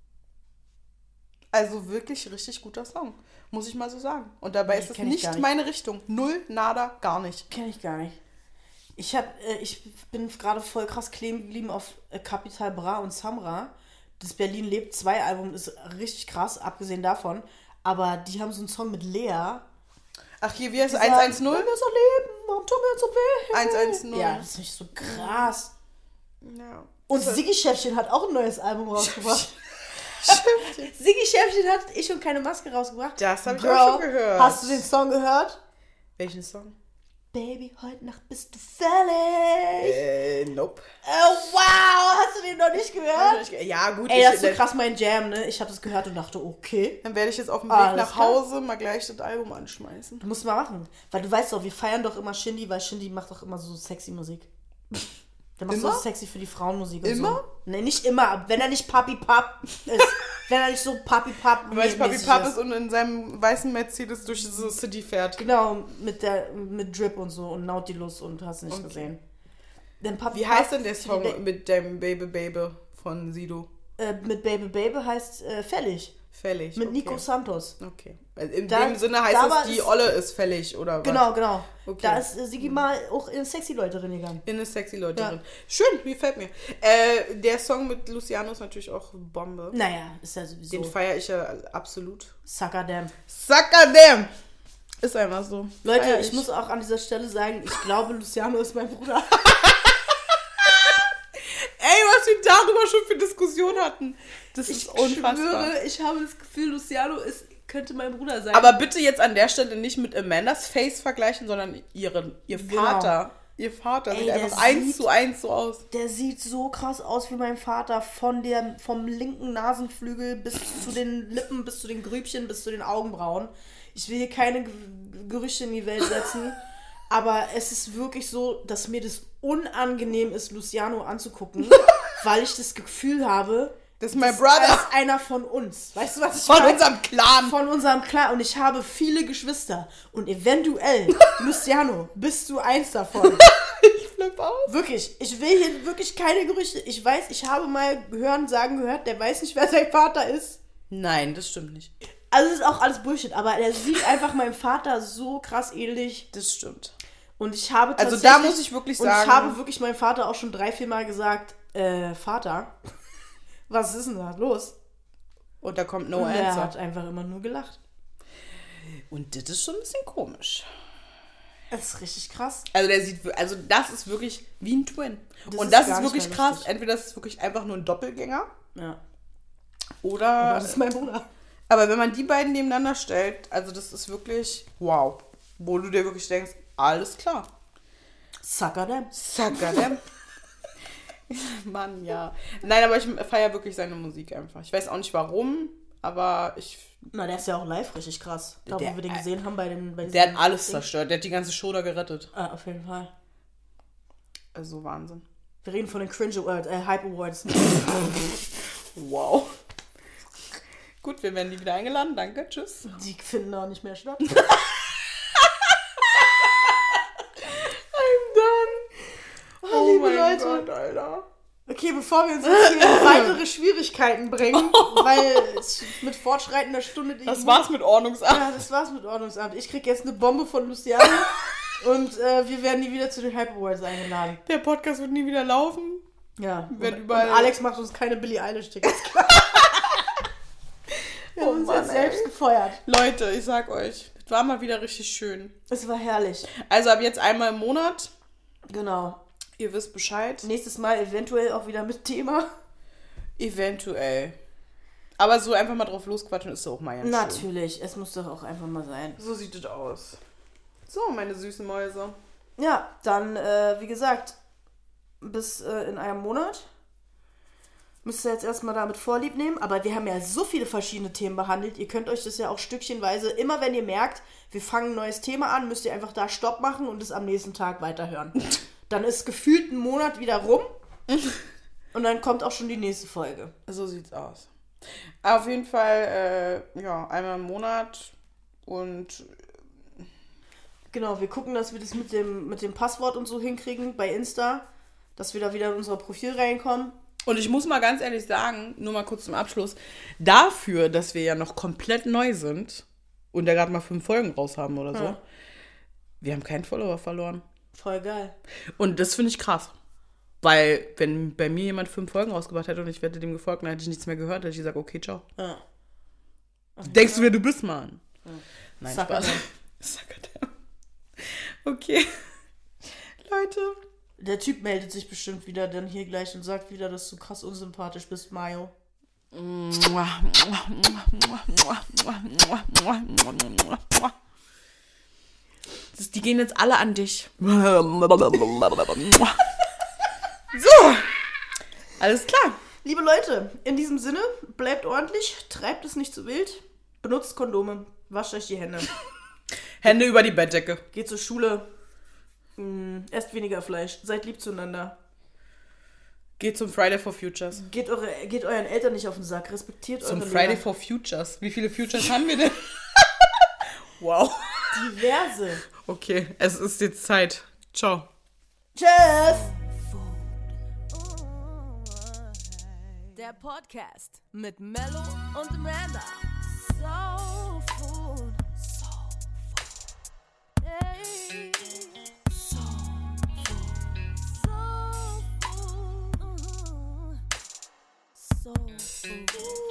Also wirklich richtig guter Song, muss ich mal so sagen. Und dabei ist es kenn ich gar nicht nicht. meine Richtung. Null, nada, gar nicht. Kenne ich gar nicht. Ich bin gerade voll krass kleben geblieben auf Capital Bra und Samra. Das Berlin lebt 2 Album ist richtig krass, abgesehen davon. Aber die haben so einen Song mit Lea. Ach, hier, wie heißt es? Dieser, 110? Wenn wir so leben, warum tun wir so weh? 110. Ja, das ist nicht so krass. Ja. Und Siggi Schäffchen hat auch ein neues Album rausgebracht. Siggi Schäffchen hat Ich und keine Maske rausgebracht. Das habe ich Girl, auch schon gehört. Hast du den Song gehört? Welchen Song? Baby, heute Nacht bist du fällig. Nope. Oh, wow, hast du den noch nicht gehört? Ja, gut. Ey, das ist so krass mein Jam, ne? Ich habe das gehört und dachte, okay. Dann werde ich jetzt auf dem Weg Alles nach klar. Hause mal gleich das Album anschmeißen. Du musst mal machen. Weil du weißt doch, wir feiern doch immer Shindy, weil Shindy macht doch immer so sexy Musik. Der macht Immer? so sexy für die Frauenmusik und Immer? so. Nee, nicht immer. Wenn er nicht Papi Pap ist. Wenn er nicht so Papi Pap Weil Papi mäßig Papp ist und in seinem weißen Mercedes durch diese City fährt. Genau, mit Drip und so und Nautilus und hast nicht gesehen. Denn Papi Wie Pap heißt denn der für die Song mit dem Baby Baby von Sido? mit Baby Baby heißt Fällig. Fällig. Mit okay. Nico Santos. Okay. Also in Da- dem Sinne heißt da es, war die es- Olle ist fällig, oder was? Genau. Okay. Da ist Siggi mal auch in sexy Leute drin gegangen. In eine sexy Leute Ja. drin. Schön, gefällt mir. Der Song mit Luciano ist natürlich auch Bombe. Naja, ist ja sowieso. Den feiere ich ja absolut. Sucker damn. Sucker damn! Ist einfach so. Leute, Feier ich muss auch an dieser Stelle sagen, ich glaube, Luciano ist mein Bruder. Ey, was wir darüber schon für Diskussionen hatten. Das Ich ist unfassbar. schwöre, ich habe das Gefühl, Luciano könnte mein Bruder sein. Aber bitte jetzt an der Stelle nicht mit Amandas Face vergleichen, sondern ihr Genau. Vater. Ihr Vater Ey, sieht der einfach 1 sieht- zu 1 so aus. Der sieht so krass aus wie mein Vater, vom linken Nasenflügel bis zu den Lippen, bis zu den Grübchen, bis zu den Augenbrauen. Ich will hier keine Gerüchte in die Welt setzen, Aber es ist wirklich so, dass mir das unangenehm ist, Luciano anzugucken, weil ich das Gefühl habe, Das ist mein Brother. ist einer von uns. Weißt du, was ich Von meine? unserem Clan. Von unserem Clan. Und ich habe viele Geschwister. Und eventuell, Luciano, bist du eins davon. Ich flipp aus. Wirklich. Ich will hier wirklich keine Gerüchte. Ich weiß, ich habe mal gehört, der weiß nicht, wer sein Vater ist. Nein, das stimmt nicht. Also es ist auch alles Bullshit. Aber der sieht einfach meinem Vater so krass ähnlich. Das stimmt. Und ich habe Also tatsächlich... da muss ich wirklich und sagen... ich habe wirklich meinem Vater auch schon 3-4 Mal gesagt, Vater, was ist denn da los? Und da kommt no Und er answer. hat einfach immer nur gelacht. Und das ist schon ein bisschen komisch. Das ist richtig krass. Also das ist wirklich wie ein Twin. Das Und ist das gar ist nicht wirklich mehr krass. lustig. Entweder das ist wirklich einfach nur ein Doppelgänger Ja. oder... Das ist mein Bruder. Aber wenn man die beiden nebeneinander stellt, also das ist wirklich wow. Wo du dir wirklich denkst, alles klar. Sucker them. Sucker them. Mann, ja. Nein, aber ich feiere wirklich seine Musik einfach. Ich weiß auch nicht warum, aber ich... Na, der ist ja auch live richtig krass. Da, Der- wo wir den gesehen haben bei diesem Der hat alles Ding. zerstört. Der hat die ganze Show da gerettet. Ah, auf jeden Fall. Also Wahnsinn. Wir reden von den Cringe Awards, Hype Awards. Wow. Gut, wir werden die wieder eingeladen. Danke, tschüss. Die finden auch nicht mehr statt. I'm done. Oh, liebe mein Leute. Gott, Alter. Okay, bevor wir uns jetzt hier in weitere Schwierigkeiten bringen, weil es mit fortschreitender Stunde... Das war's mit Ordnungsamt. Ja, das war's mit Ordnungsamt. Ich krieg jetzt eine Bombe von Luciano und wir werden nie wieder zu den Hype Awards eingeladen. Der Podcast wird nie wieder laufen. Ja, Wird und überall- Alex macht uns keine Billie Eilish-Tickets. Wir haben uns Mann, jetzt selbst gefeuert. Leute, ich sag euch, das war mal wieder richtig schön. Es war herrlich. Also ab jetzt einmal im Monat. Genau. Ihr wisst Bescheid. Nächstes Mal eventuell auch wieder mit Thema. Eventuell. Aber so einfach mal drauf losquatschen ist auch mal ganz schön. Natürlich, es muss doch auch einfach mal sein. So sieht es aus. So, meine süßen Mäuse. Ja, dann, wie gesagt, bis in einem Monat. Müsst ihr jetzt erstmal damit Vorlieb nehmen. Aber wir haben ja so viele verschiedene Themen behandelt. Ihr könnt euch das ja auch stückchenweise, immer wenn ihr merkt, wir fangen ein neues Thema an, müsst ihr einfach da Stopp machen und es am nächsten Tag weiterhören. Dann ist gefühlt ein Monat wieder rum. Und dann kommt auch schon die nächste Folge. So sieht's aus. Auf jeden Fall, ja, einmal im Monat. Und Genau, wir gucken, dass wir das mit dem Passwort und so hinkriegen bei Insta. Dass wir da wieder in unser Profil reinkommen. ich muss mal ganz ehrlich sagen, nur mal kurz zum Abschluss, dafür, dass wir ja noch komplett neu sind und da gerade mal 5 Folgen raus haben oder so, Ja. wir haben keinen Follower verloren. Voll geil. Und das finde ich krass. Weil, wenn bei mir jemand 5 Folgen rausgebracht hätte und ich hätte dem gefolgt, dann hätte ich nichts mehr gehört, hätte ich gesagt, okay, ciao. Ja. Denkst du, wer du bist, Mann? Nein, Sucker Spaß. them. Sucker them. Okay. Leute. Der Typ meldet sich bestimmt wieder dann hier gleich und sagt wieder, dass du krass unsympathisch bist, Mayo. Die gehen jetzt alle an dich. So. Alles klar. Liebe Leute, in diesem Sinne, bleibt ordentlich, treibt es nicht zu wild, benutzt Kondome, wascht euch die Hände, Hände über die Bettdecke. geht zur Schule, esst weniger Fleisch, seid lieb zueinander, Geht zum Friday for Futures. geht euren Eltern nicht auf den Sack, respektiert Zum eure Friday Lehrer. for Futures. Wie viele Futures haben wir denn? Wow. Diverse. Okay, es ist jetzt Zeit. Ciao. Tschüss! Der Podcast mit Mello und Amanda. So food. So food. Hey. So food. So food. So food.